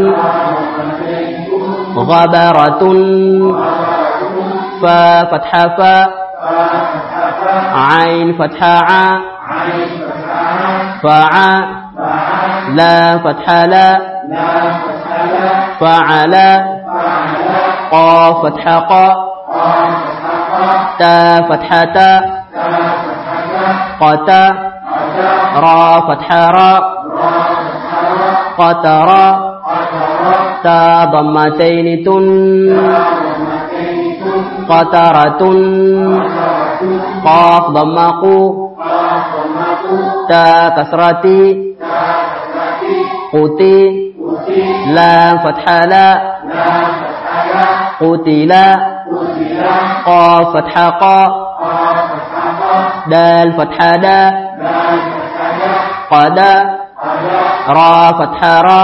غبرة فا فتحة فا عين فتحة ع فع لا فتحة لا فعل قاف فتحة قا تا فتحة تا قتا را فتحة را قطرا ta dhammataini tun qataratun qaf dhammaku ta kasrati quti lam fathah la qutila qaf fathah qa dal fathah da qada ra fathah ra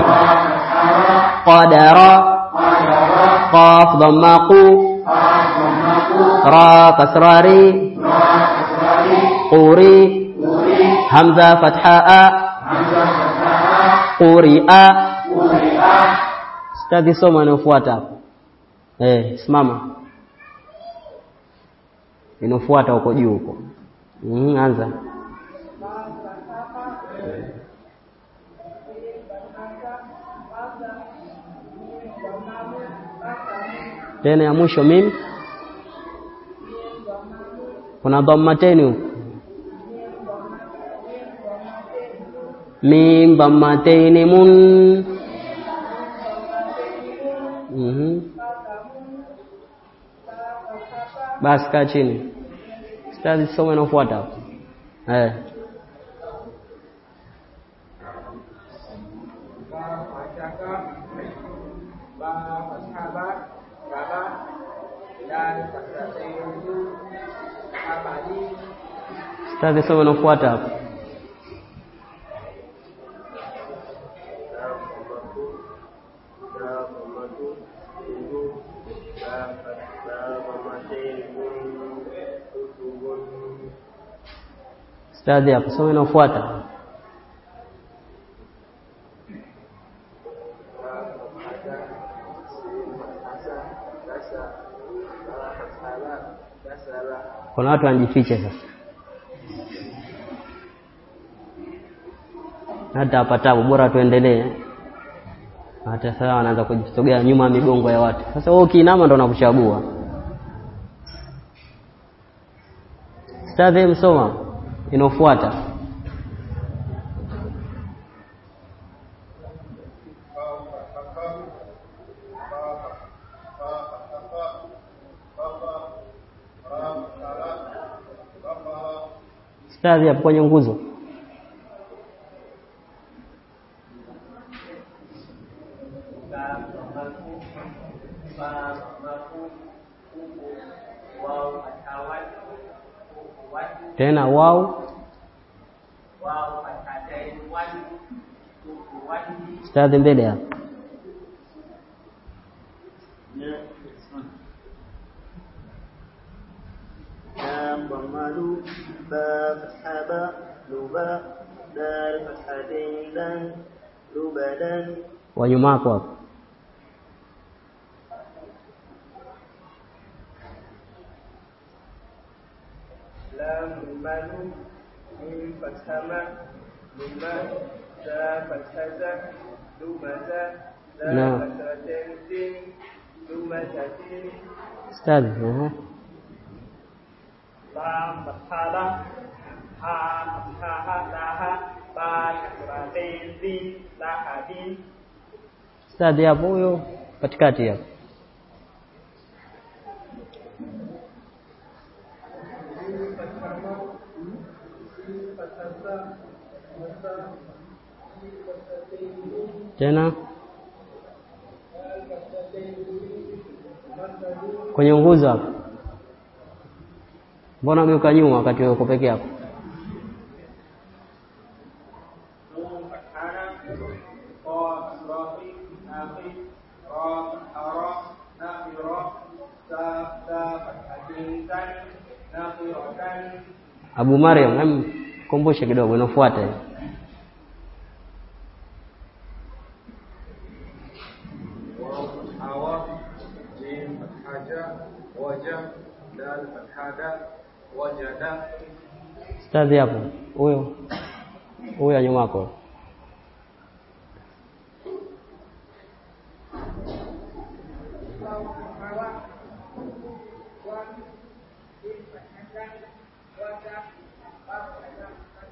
qadara qaf dhammaku ra kasrari quri hamza fathah a quri'a. Stadi soma inayofuata eh simama inafuata huko juu huko. Mhm, anza. Tena ya mwisho mim. Kuna dhammateni huko. Mim dhammateni mun. Mhm. Basi kaa chini. Stadi soma inafuata hapo. Eh. Stadi soma inafuata hapo. Stadi hapo soma inafuata. Kuna watu wanajificha sasa. Hata hapatabu bora tuendelee. Hata sasa wanaanza kujisogea nyuma ya migongo ya watu. Sasa wewe ukiinama ndo unakuchagua. Stadi msoma inafuata. Stadi hapo kwenye nguzo. Tena wao stadi mbele hapo. Lam dhammalu ba fathaba luba dal fathatain dan lubadan. Wanyuma wako hapo. Lam dhammalu mim fathama luba da fathaza lubaza da fathatain lubazatin. Stadi eh Lam fathah ha fathah laha ba kasratain din lahadin. Stadi hapo huyo katikati hapo. Tena kwenye nguzo hapo. Mbona umeuka nyuma wakati wewe uko peke yako? Abu Maryam, hem kumbushe kidogo inafuata hiyo. Stadi hapo. Huyo. Huyo nyuma yako.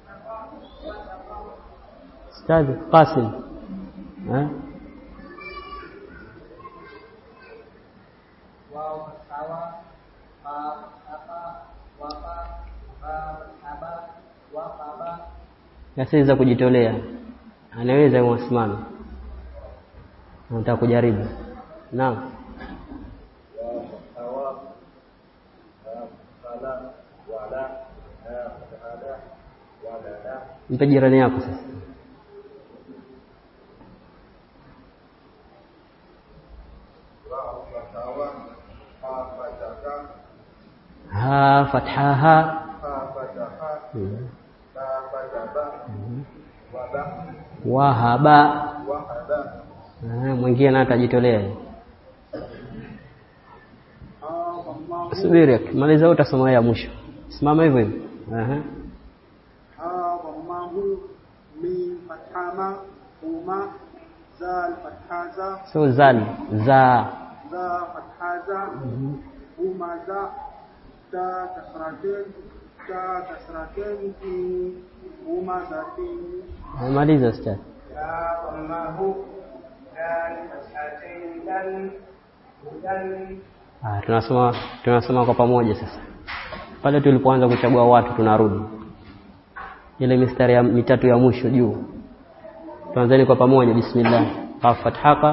Stadi Qasim. Eh? waw fathah, fa fathah, wa fa, ba fathah, wa qaba. Yasiza kujitolea. Anaweza kusimama. Nataka kujaribu. Naam. Wa fathah, qala, wala, hada, wala. Mpe jirani yako sasa. Ha fathaha, ha fathaha, ba fathaha, waba, wahaba. wahaba. Ah, mwingine na atajitolea. Subiri, maliza utasoma ya mwisho. Simama hivyo hivyo. Aha. Ha dhammahu min fathama huma zal fathaza. So zal za za fathaza huma za ta kasratin ta kasratin fi huma zatin. maliza ustaz. Ya dhammahu dal fathatin dal dal. Ah, tunasoma tunasoma kwa pamoja sasa. Pale tulipoanza kuchagua watu tunarudi. Ile mistari ya mitatu ya mwisho juu. Tuanzeni kwa pamoja. Bismillah. Qaf fathaka,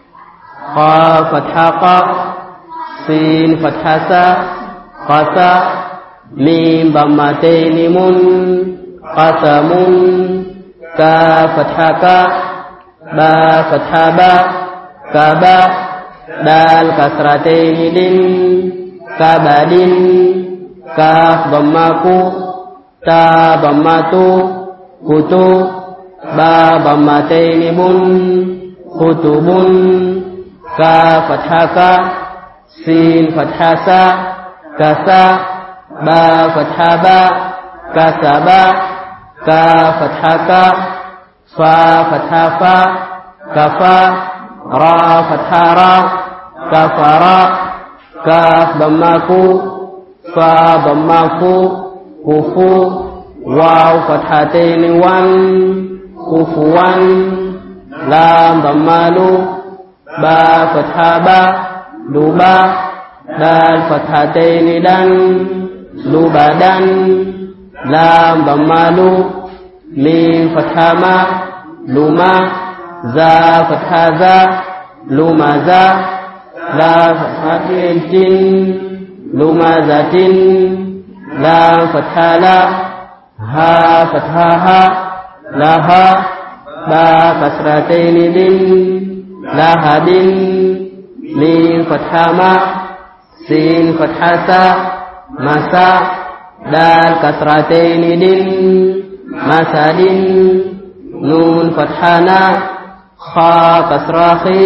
qaf fathaka, sin fathasa, qasa, mim bamataini mun, qasamun, ka fathaka, ba fathaba, kaba, dal kasrataini din, kabadin, kaf dhammaku, ta dhammatu, kutu, ba dhammataini bun, kutubun, ka fathaka, sin fathasa, kasa, ba fathaba, kasaba, ka fathaka, fa fathafa, kafa, ra fathara, kafara, kaf dhammaku, fa dhammaku, kufu, waw fathataini wan, kufuwan, lam dhammalu, ba fathaba, luba, dal fathataini dan, lubadan, lam dhammalu, mim fathama, luma, za fathaza, lumaza, la fathatin, lumazatin, la fathala, ha fathaha, laha, ba kasrataini din, lahadin, mim fathama, sin fathasa, masa, dal kasrataini din, masadin, nun fathana, kha kasrahi,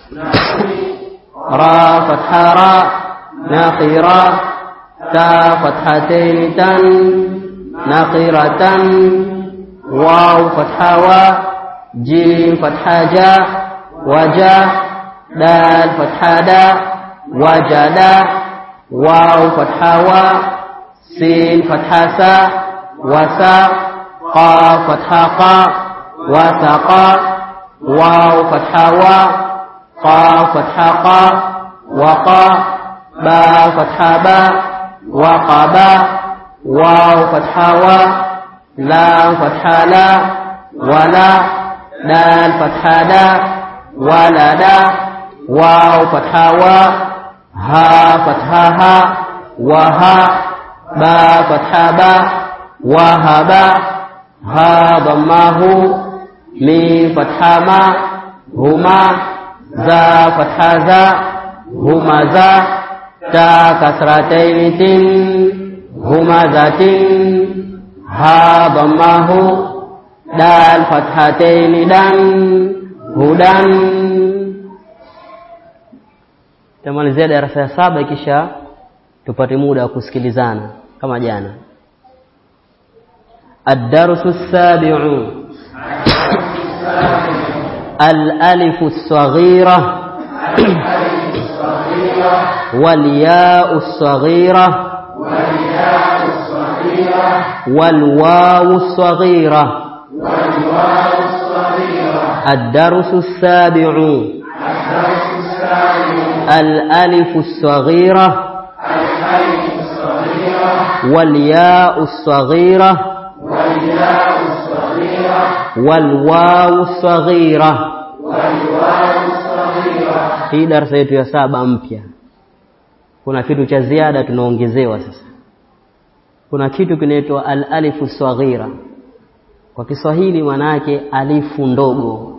ra fathara, nakhira, ta fathataini tan, nakhiratan, waw fathawa, jim fathaja, waja, dal fathada, wajada, waw fathawa, sin fathasa, wasa, qa fathaqa, wasaqa, waw fathawa, qa fathaqa, waqa, ba fathaba, waqaba, waw fathawa, lam fathala, wala, dal fathada, walada, waw fathawa, ha fathaha, waha, ba fathaba, wahaba, ha dhammahu, mim fathama, huma, za fathaza, humaza, ta kasrataini tin, humazatin, ha dhammahu, dal fathataini dan, hudan. Tamalizia darasa ya saba kisha tupate muda wa kusikilizana kama jana. Ad-darsu as-sabi'u al-alifu as-saghira wal-ya'u as-saghira wal-wawu as-saghira. Ad-darsu as-sabi'u الألف الصغيرة والياء الصغيرة والواو الصغيرة. Hii darasa yetu ya saba mpya. Kuna kitu cha ziada tunaongezewa sasa. Kuna kitu kinaitwa al-alifu saghira. Kwa Kiswahili maana yake alifu ndogo.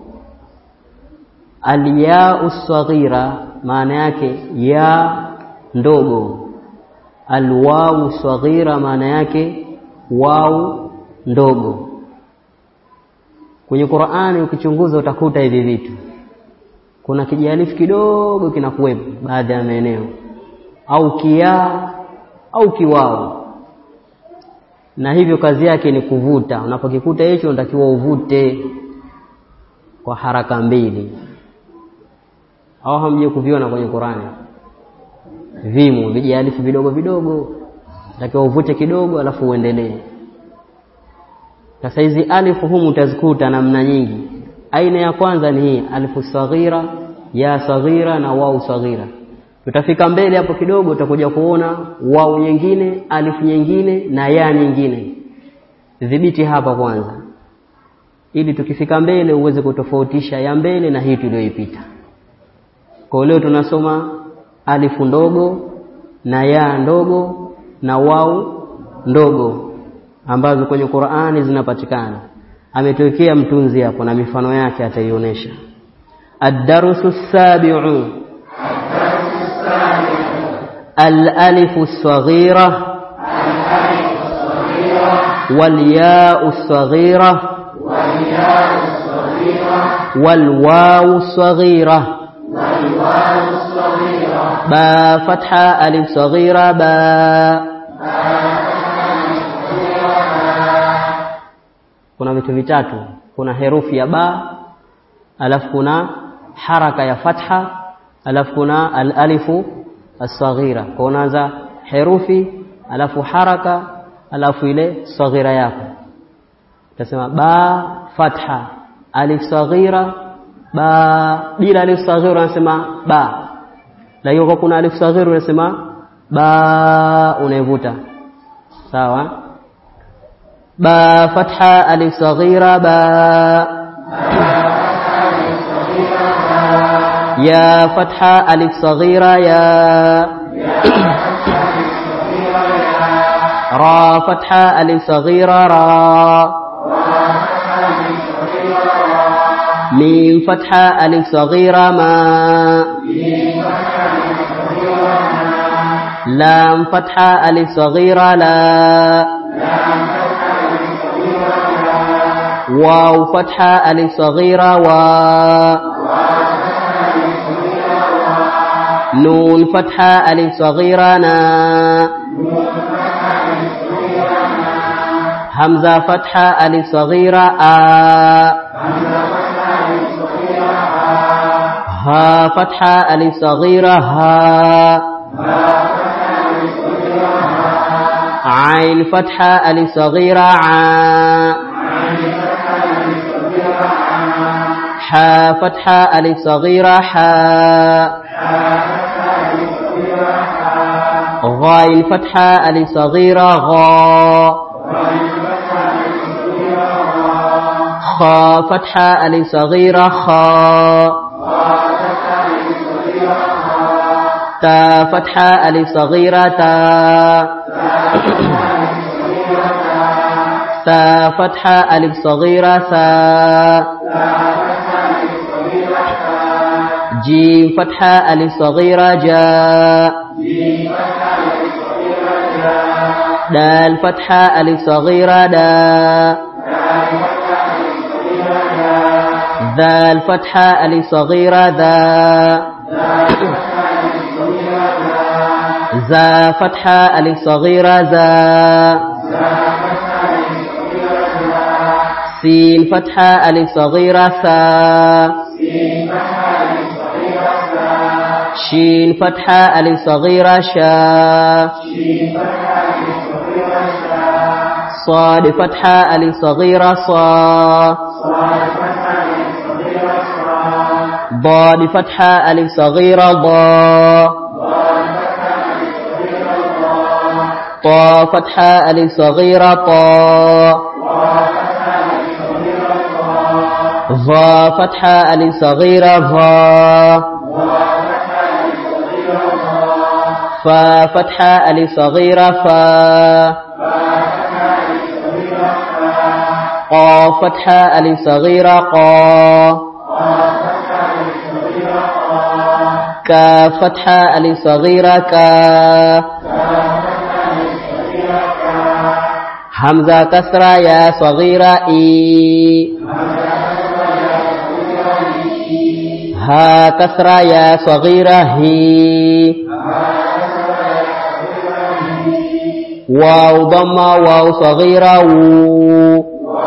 Al-ya'u saghira maana yake ya ndogo. Al-wawu saghira maana yake wau ndogo. Kwenye Qur'ani ukichunguza utakuta hivi vitu. Kuna kijalifu kidogo kinakuwepo baadhi ya maeneo, au kia au kiwao, na hivyo kazi yake ni kuvuta. Unapokikuta hicho unatakiwa uvute kwa haraka mbili. Au hamje kuviona kwenye Qur'ani? Vimo vijalifu vidogo vidogo, unatakiwa uvute kidogo alafu uendelee. Sasa hizi alifu humu utazikuta namna nyingi. Aina ya kwanza ni hii alifu saghira, ya saghira na wau saghira. Tutafika mbele hapo kidogo utakuja kuona wau nyingine, alifu nyingine na ya nyingine. Dhibiti hapa kwanza, ili tukifika mbele uweze kutofautisha ya mbele na hii tuliyoipita. Kwa leo tunasoma alifu ndogo na ya ndogo na wau ndogo ambazo kwenye Qur'ani zinapatikana. Ametuwekea mtunzi hapo na mifano yake ataionyesha. Ad-darusu sabi'u al-alifu as-saghira wal-ya'u as-saghira wal-wawu as-saghira ba fatha alif saghira ba. Kuna vitu vitatu. Kuna herufi ya ba, alafu kuna haraka ya fatha, alafu kuna al-alifu as-saghira. Kwa unaanza herufi alafu haraka alafu ile saghira yako. Utasema ba fatha alif saghira ba. Bila alif saghira unasema ba. Na hiyo kwa kuna alif saghira unasema ba, unaivuta. Sawa? Ba fatha alif saghira ba. Ya fatha alif saghira ya. Ra fatha alif saghira ra. Mim fatha alif saghira ma. Lam fatha alif saghira la. واو فتحة ألف صغيرة و. نون فتحة ألف صغيرة نا. همزة فتحة ألف صغيرة آ. ها فتحة ألف صغيرة ها. عين فتحة ألف صغيرة ع. حا فتحة ألف صغيرة حا. غاين فتحة ألف صغيرة غا. خا فتحة ألف صغيرة خا. تا فتحة ألف صغيرة تا. ثا فتحة ألف صغيرة ثا. جيم فتحة ألف صغيرة جاء. دال فتحة ألف صغيرة دا. ذال فتحة ألف صغيرة ذا. زا فتحة ألف صغيرة زا. سين فتحة ألف صغيرة سا. شين فتحة ألف صغيرة شا. صاد فتحة ألف صغيرة صا. ضاد فتحة ألف صغيرة ضاء طاء فتحة ألف صغيرة طاء ظا فتحة ألف صغيرة ظا فا فتحة ألف صغيرة فا قاف فتحة ألف صغيرة قا كاف فتحة ألف صغيرة كا همزة كسرة يا صغيرة إي ها كسرة يا صغيرة هي واو ضمة واو صغيرة وو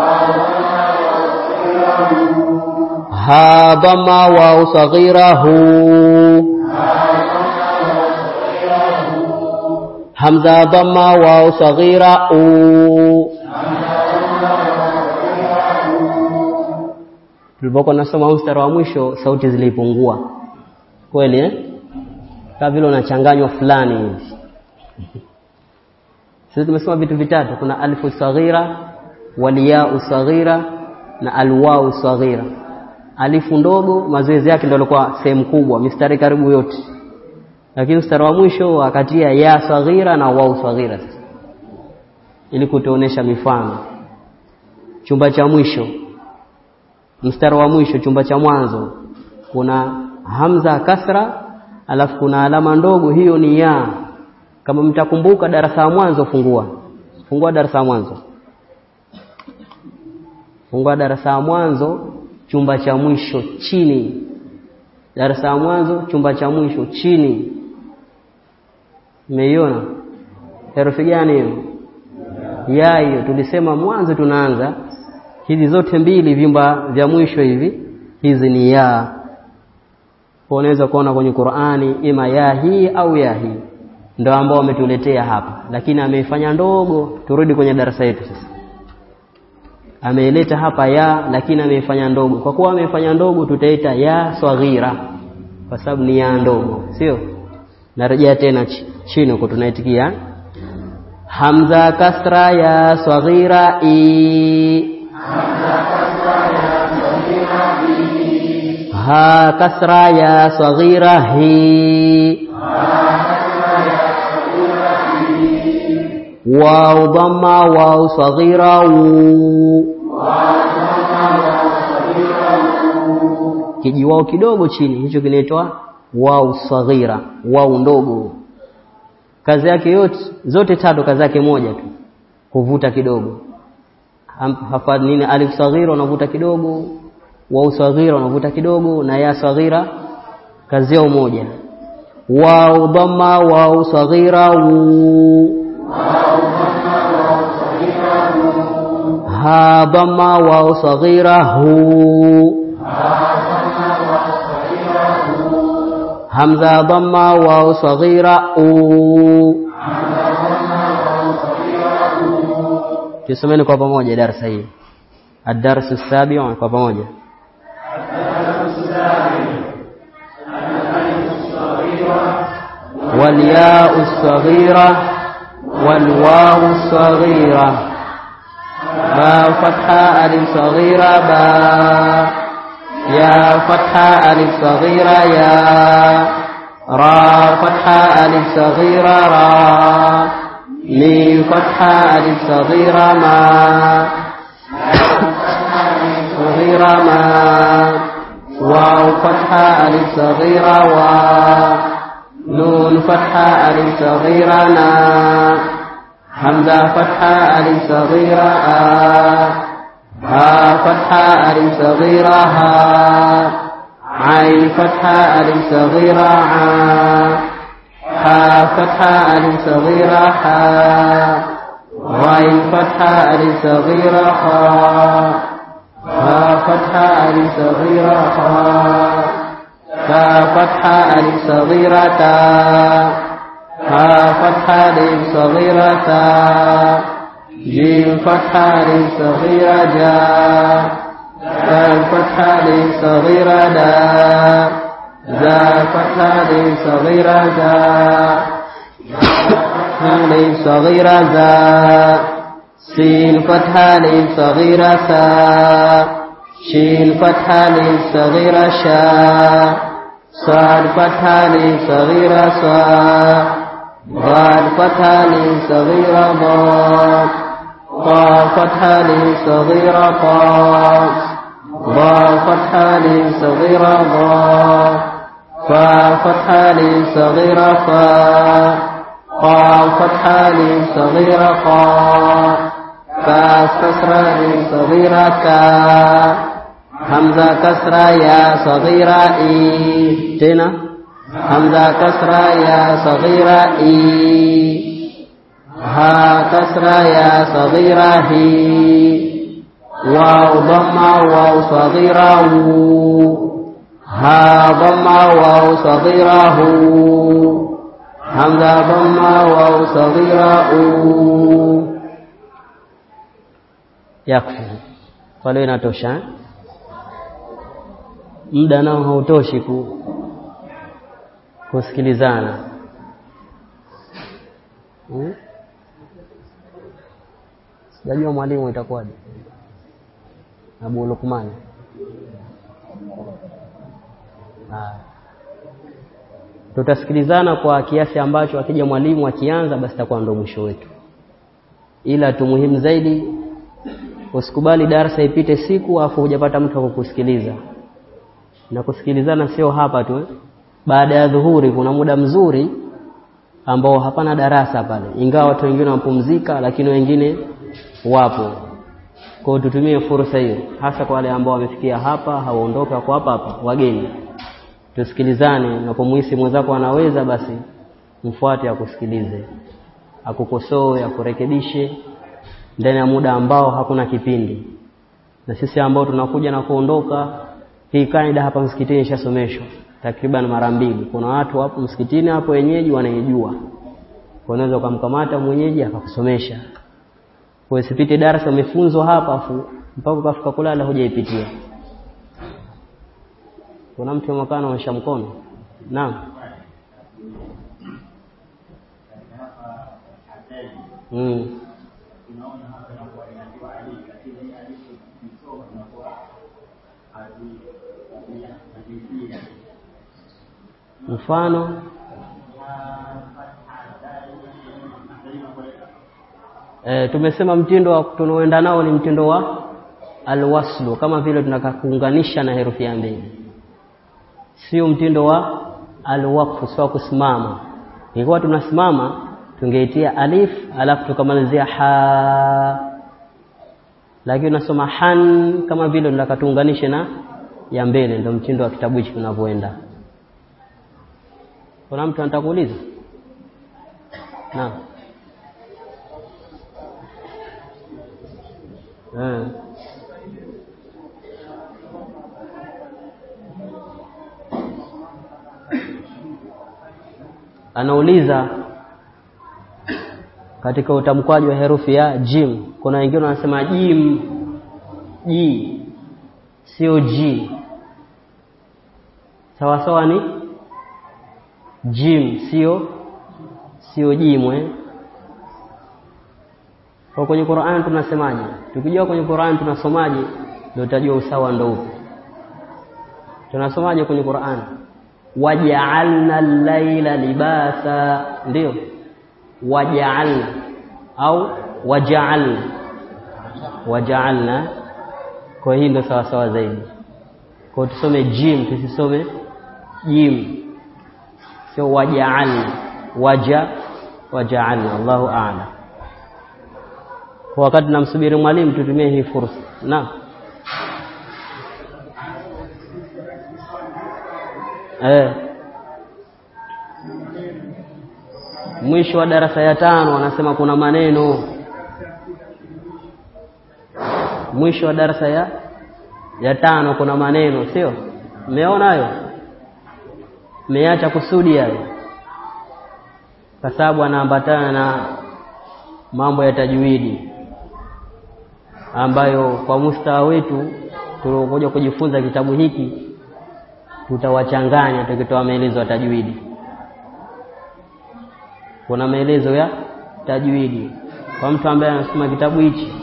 ها ضمة واو صغيرة هو همزة ضمة واو صغيرة أو. Tulipokuwa nasoma mstari wa mwisho sauti zilipungua. Kweli eh? Kama vile unachanganywa fulani hivi. Sisi tumesoma vitu vitatu, kuna alifu saghira, waliyau saghira na alwau saghira. Alifu ndogo mazoezi yake ndio yalikuwa sehemu kubwa, mistari karibu yote. Lakini mstari wa mwisho wakatia ya saghira na wau saghira. Ili kutuonesha mifano. Chumba cha mwisho, mstari wa mwisho chumba cha mwanzo kuna hamza kasra, alafu kuna alama ndogo, hiyo ni ya. Kama mtakumbuka darasa la mwanzo, fungua fungua darasa la mwanzo fungua darasa la mwanzo chumba cha mwisho chini, darasa la mwanzo chumba cha mwisho chini. Umeiona herufi gani hiyo? Ya. Hiyo tulisema mwanzo tunaanza hizi zote mbili, vyumba vya mwisho hivi, hizi ni ya. Unaweza kuona kwenye Qur'ani ima ya hii au ya hii, ndio ambao ametuletea hapa, lakini ameifanya ndogo. Turudi kwenye darasa letu sasa. Ameileta hapa ya, lakini ameifanya ndogo. Kwa kuwa ameifanya ndogo, tutaita ya saghira kwa sababu ni ya ndogo, sio? Narejea tena chini huko, tunaitikia hamza kasra ya saghira i ha kasra ya saghira hi waw dhamma waw saghira wu kiji wao kidogo chini, hicho kinaitwa waw saghira, waw ndogo. Kazi yake yote zote tatu kazi yake moja tu, kuvuta kidogo. Hapa nini? Alif saghira unavuta kidogo, waw saghira unavuta kidogo, na ya saghira kazi yao moja. Waw dhamma waw saghira wu ha dhamma waw saghira hu hamza dhamma waw saghira u. Tusomeni kwa pamoja darasa hili. Ad-darsu as-sabi' kwa pamoja. wal ya'u as-saghira wal wawu as-saghira ba fatha alif saghira ba ya fatha alif saghira ya ra fatha alif saghira ra mim fatha alif saghira ma saghira ma waw fatha alif saghira wa nun fatha alif saghira na hamza fatha alif saghira a ha fatha alif saghira ha ain fatha alif saghira a ha fatha alif saghira ha ghain fatha alif saghira ha ha fatha alif saghira ha ka fatha alif saghira ta ha fatha alif saghira ta jim fatha alif saghira ja دال فتحة لين صغيرة دا زا فتحة لين صغيرة زا فتحة لين صغيرة زا سين فتحة لين صغيرة سا شين فتحة لين صغيرة شا صاد فتحة لين صغيرة صا ضاد فتحة لين صغيرة ضاد طا فتحة لين صغيرة طا ضا فتحة لين صغيرة ضا فا فتحة لين صغيرة فا قا فتحة لين صغيرة قا كاف كسرة لين صغيرة كا همزة كسرة يا صغيرة إي تنا همزة كسرة يا صغيرة إي ها كسرة يا صغيرة هي واو ضمة واو صغيرة و ها ضمة واو صغيرة هو همزة ضمة واو صغيرة و يكفي ولو inatosha muda nao hautoshi ku kusikilizana hmm? Sijajua mwalimu itakuwaje Abu Lukman. Ah. Tutasikilizana kwa kiasi ambacho akija mwalimu akianza basi takuwa ndo mwisho wetu. Ila tu muhimu zaidi usikubali darasa ipite siku afu hujapata mtu wa kukusikiliza. Na kusikilizana sio hapa tu. Eh? Baada ya dhuhuri kuna muda mzuri ambao hapana darasa pale. Ingawa watu wengine wanapumzika lakini wengine wapo. Kwa tutumie fursa hiyo hasa kwa wale ambao wamefikia hapa hawaondoka kwa hapa hapa wageni. Tusikilizane na kumhisi mwenzako anaweza basi mfuate akusikilize. Akukosoe, akurekebishe ndani ya muda ambao hakuna kipindi. Na sisi ambao tunakuja na kuondoka hii kaida hapa msikitini ishasomeshwa takriban mara mbili. Kuna watu hapo msikitini hapo wenyeji wanaijua. Unaweza kumkamata mwenyeji akakusomesha. Kwa usipite darasa umefunzwa hapa afu mpaka ukafika kulala hujaipitia. Kuna mtu mkana onyesha mkono. Naam. Mm. Tunaona hapa na kwa inaitwa ali lakini ali kusoma na kwa hadi hadi mfano eh tumesema mtindo wa tunaoenda nao ni mtindo wa alwaslu kama vile tunataka kuunganisha na herufi ya mbele. Sio mtindo wa alwaqfu sio kusimama. Ingekuwa tunasimama tungeitia alif alafu tukamalizia ha. Lakini unasoma han kama vile tunataka tuunganishe na ya mbele ndio mtindo wa kitabu hichi tunavyoenda. Kuna mtu anataka kuuliza? Naam. Eh. Anauliza katika utamkwaji wa herufi ya jim kuna wengine wanasema jim ji sio ji sawa sawa ni jim sio sio jimwe. Kwa kwenye Qur'an tunasemaje? Tukijua kwenye Qur'an tunasomaje ndio utajua usawa ndio upo. Tunasomaje kwenye Qur'an? Waja'alna al-laila libasa ndio waja'alna au waja'alna waja'alna kwa hiyo ndio sawa sawa zaidi. Kwa tusome jim tusisome jim sio waja'alna waja waja'alna. Allahu a'lam. Kwa wakati namsubiri mwalimu tutumie hii fursa. Naam. Eh. Mwisho wa darasa ya tano wanasema kuna maneno. Mwisho wa darasa ya ya tano kuna maneno, sio? Umeona hayo? Meacha kusudi hayo. Kwa sababu anaambatana na mambo ya tajwidi ambayo kwa mustawa wetu tuliokuja kujifunza kitabu hiki tutawachanganya tukitoa maelezo ya tajwidi. Kuna maelezo ya tajwidi kwa mtu ambaye anasoma kitabu hichi,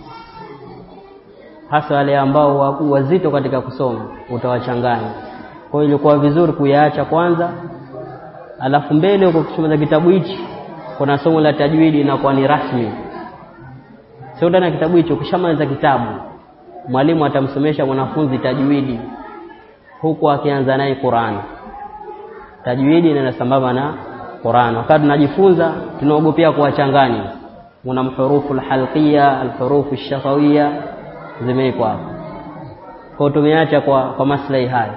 hasa wale ambao wazito katika kusoma, utawachanganya. Kwa hiyo ilikuwa vizuri kuyaacha kwanza, alafu mbele uko kusoma kitabu hichi kuna somo la tajwidi na kwa ni rasmi. Sio ndani kitabu hicho ukishamaliza kitabu mwalimu atamsomesha mwanafunzi tajwidi huku akianza naye Qur'an. Tajwidi ina sambamba na Qur'an. Wakati tunajifunza tunaogopea kuwachanganya. Kuna mhurufu al-halqiyya, al-hurufu ash-shafawiyya zimewekwa hapo. Kwa tumeacha kwa kwa maslahi haya.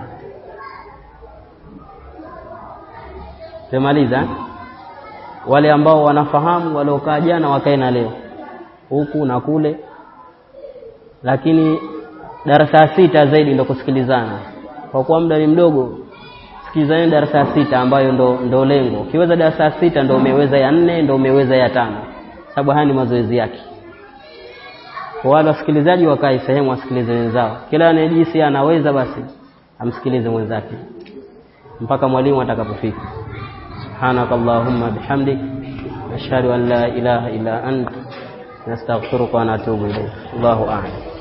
Tumaliza. Wale ambao wanafahamu waliokaa jana wakae na leo huku na kule, lakini darasa sita zaidi ndio kusikilizana. Kwa kuwa muda ni mdogo, sikilizane darasa sita ambayo ndo ndo lengo. Ukiweza darasa sita ndio umeweza ya nne, ndio umeweza ya tano. Sababu haya ni mazoezi yake. Kwa wale wasikilizaji wakae sehemu wasikilize wenzao. Kila anayejisi anaweza basi amsikilize mwenzake mpaka mwalimu atakapofika. Subhanakallahumma bihamdik, ashhadu an la ilaha illa anta, nastaghfiruka wa natubu ilayk. Allahu a'lam.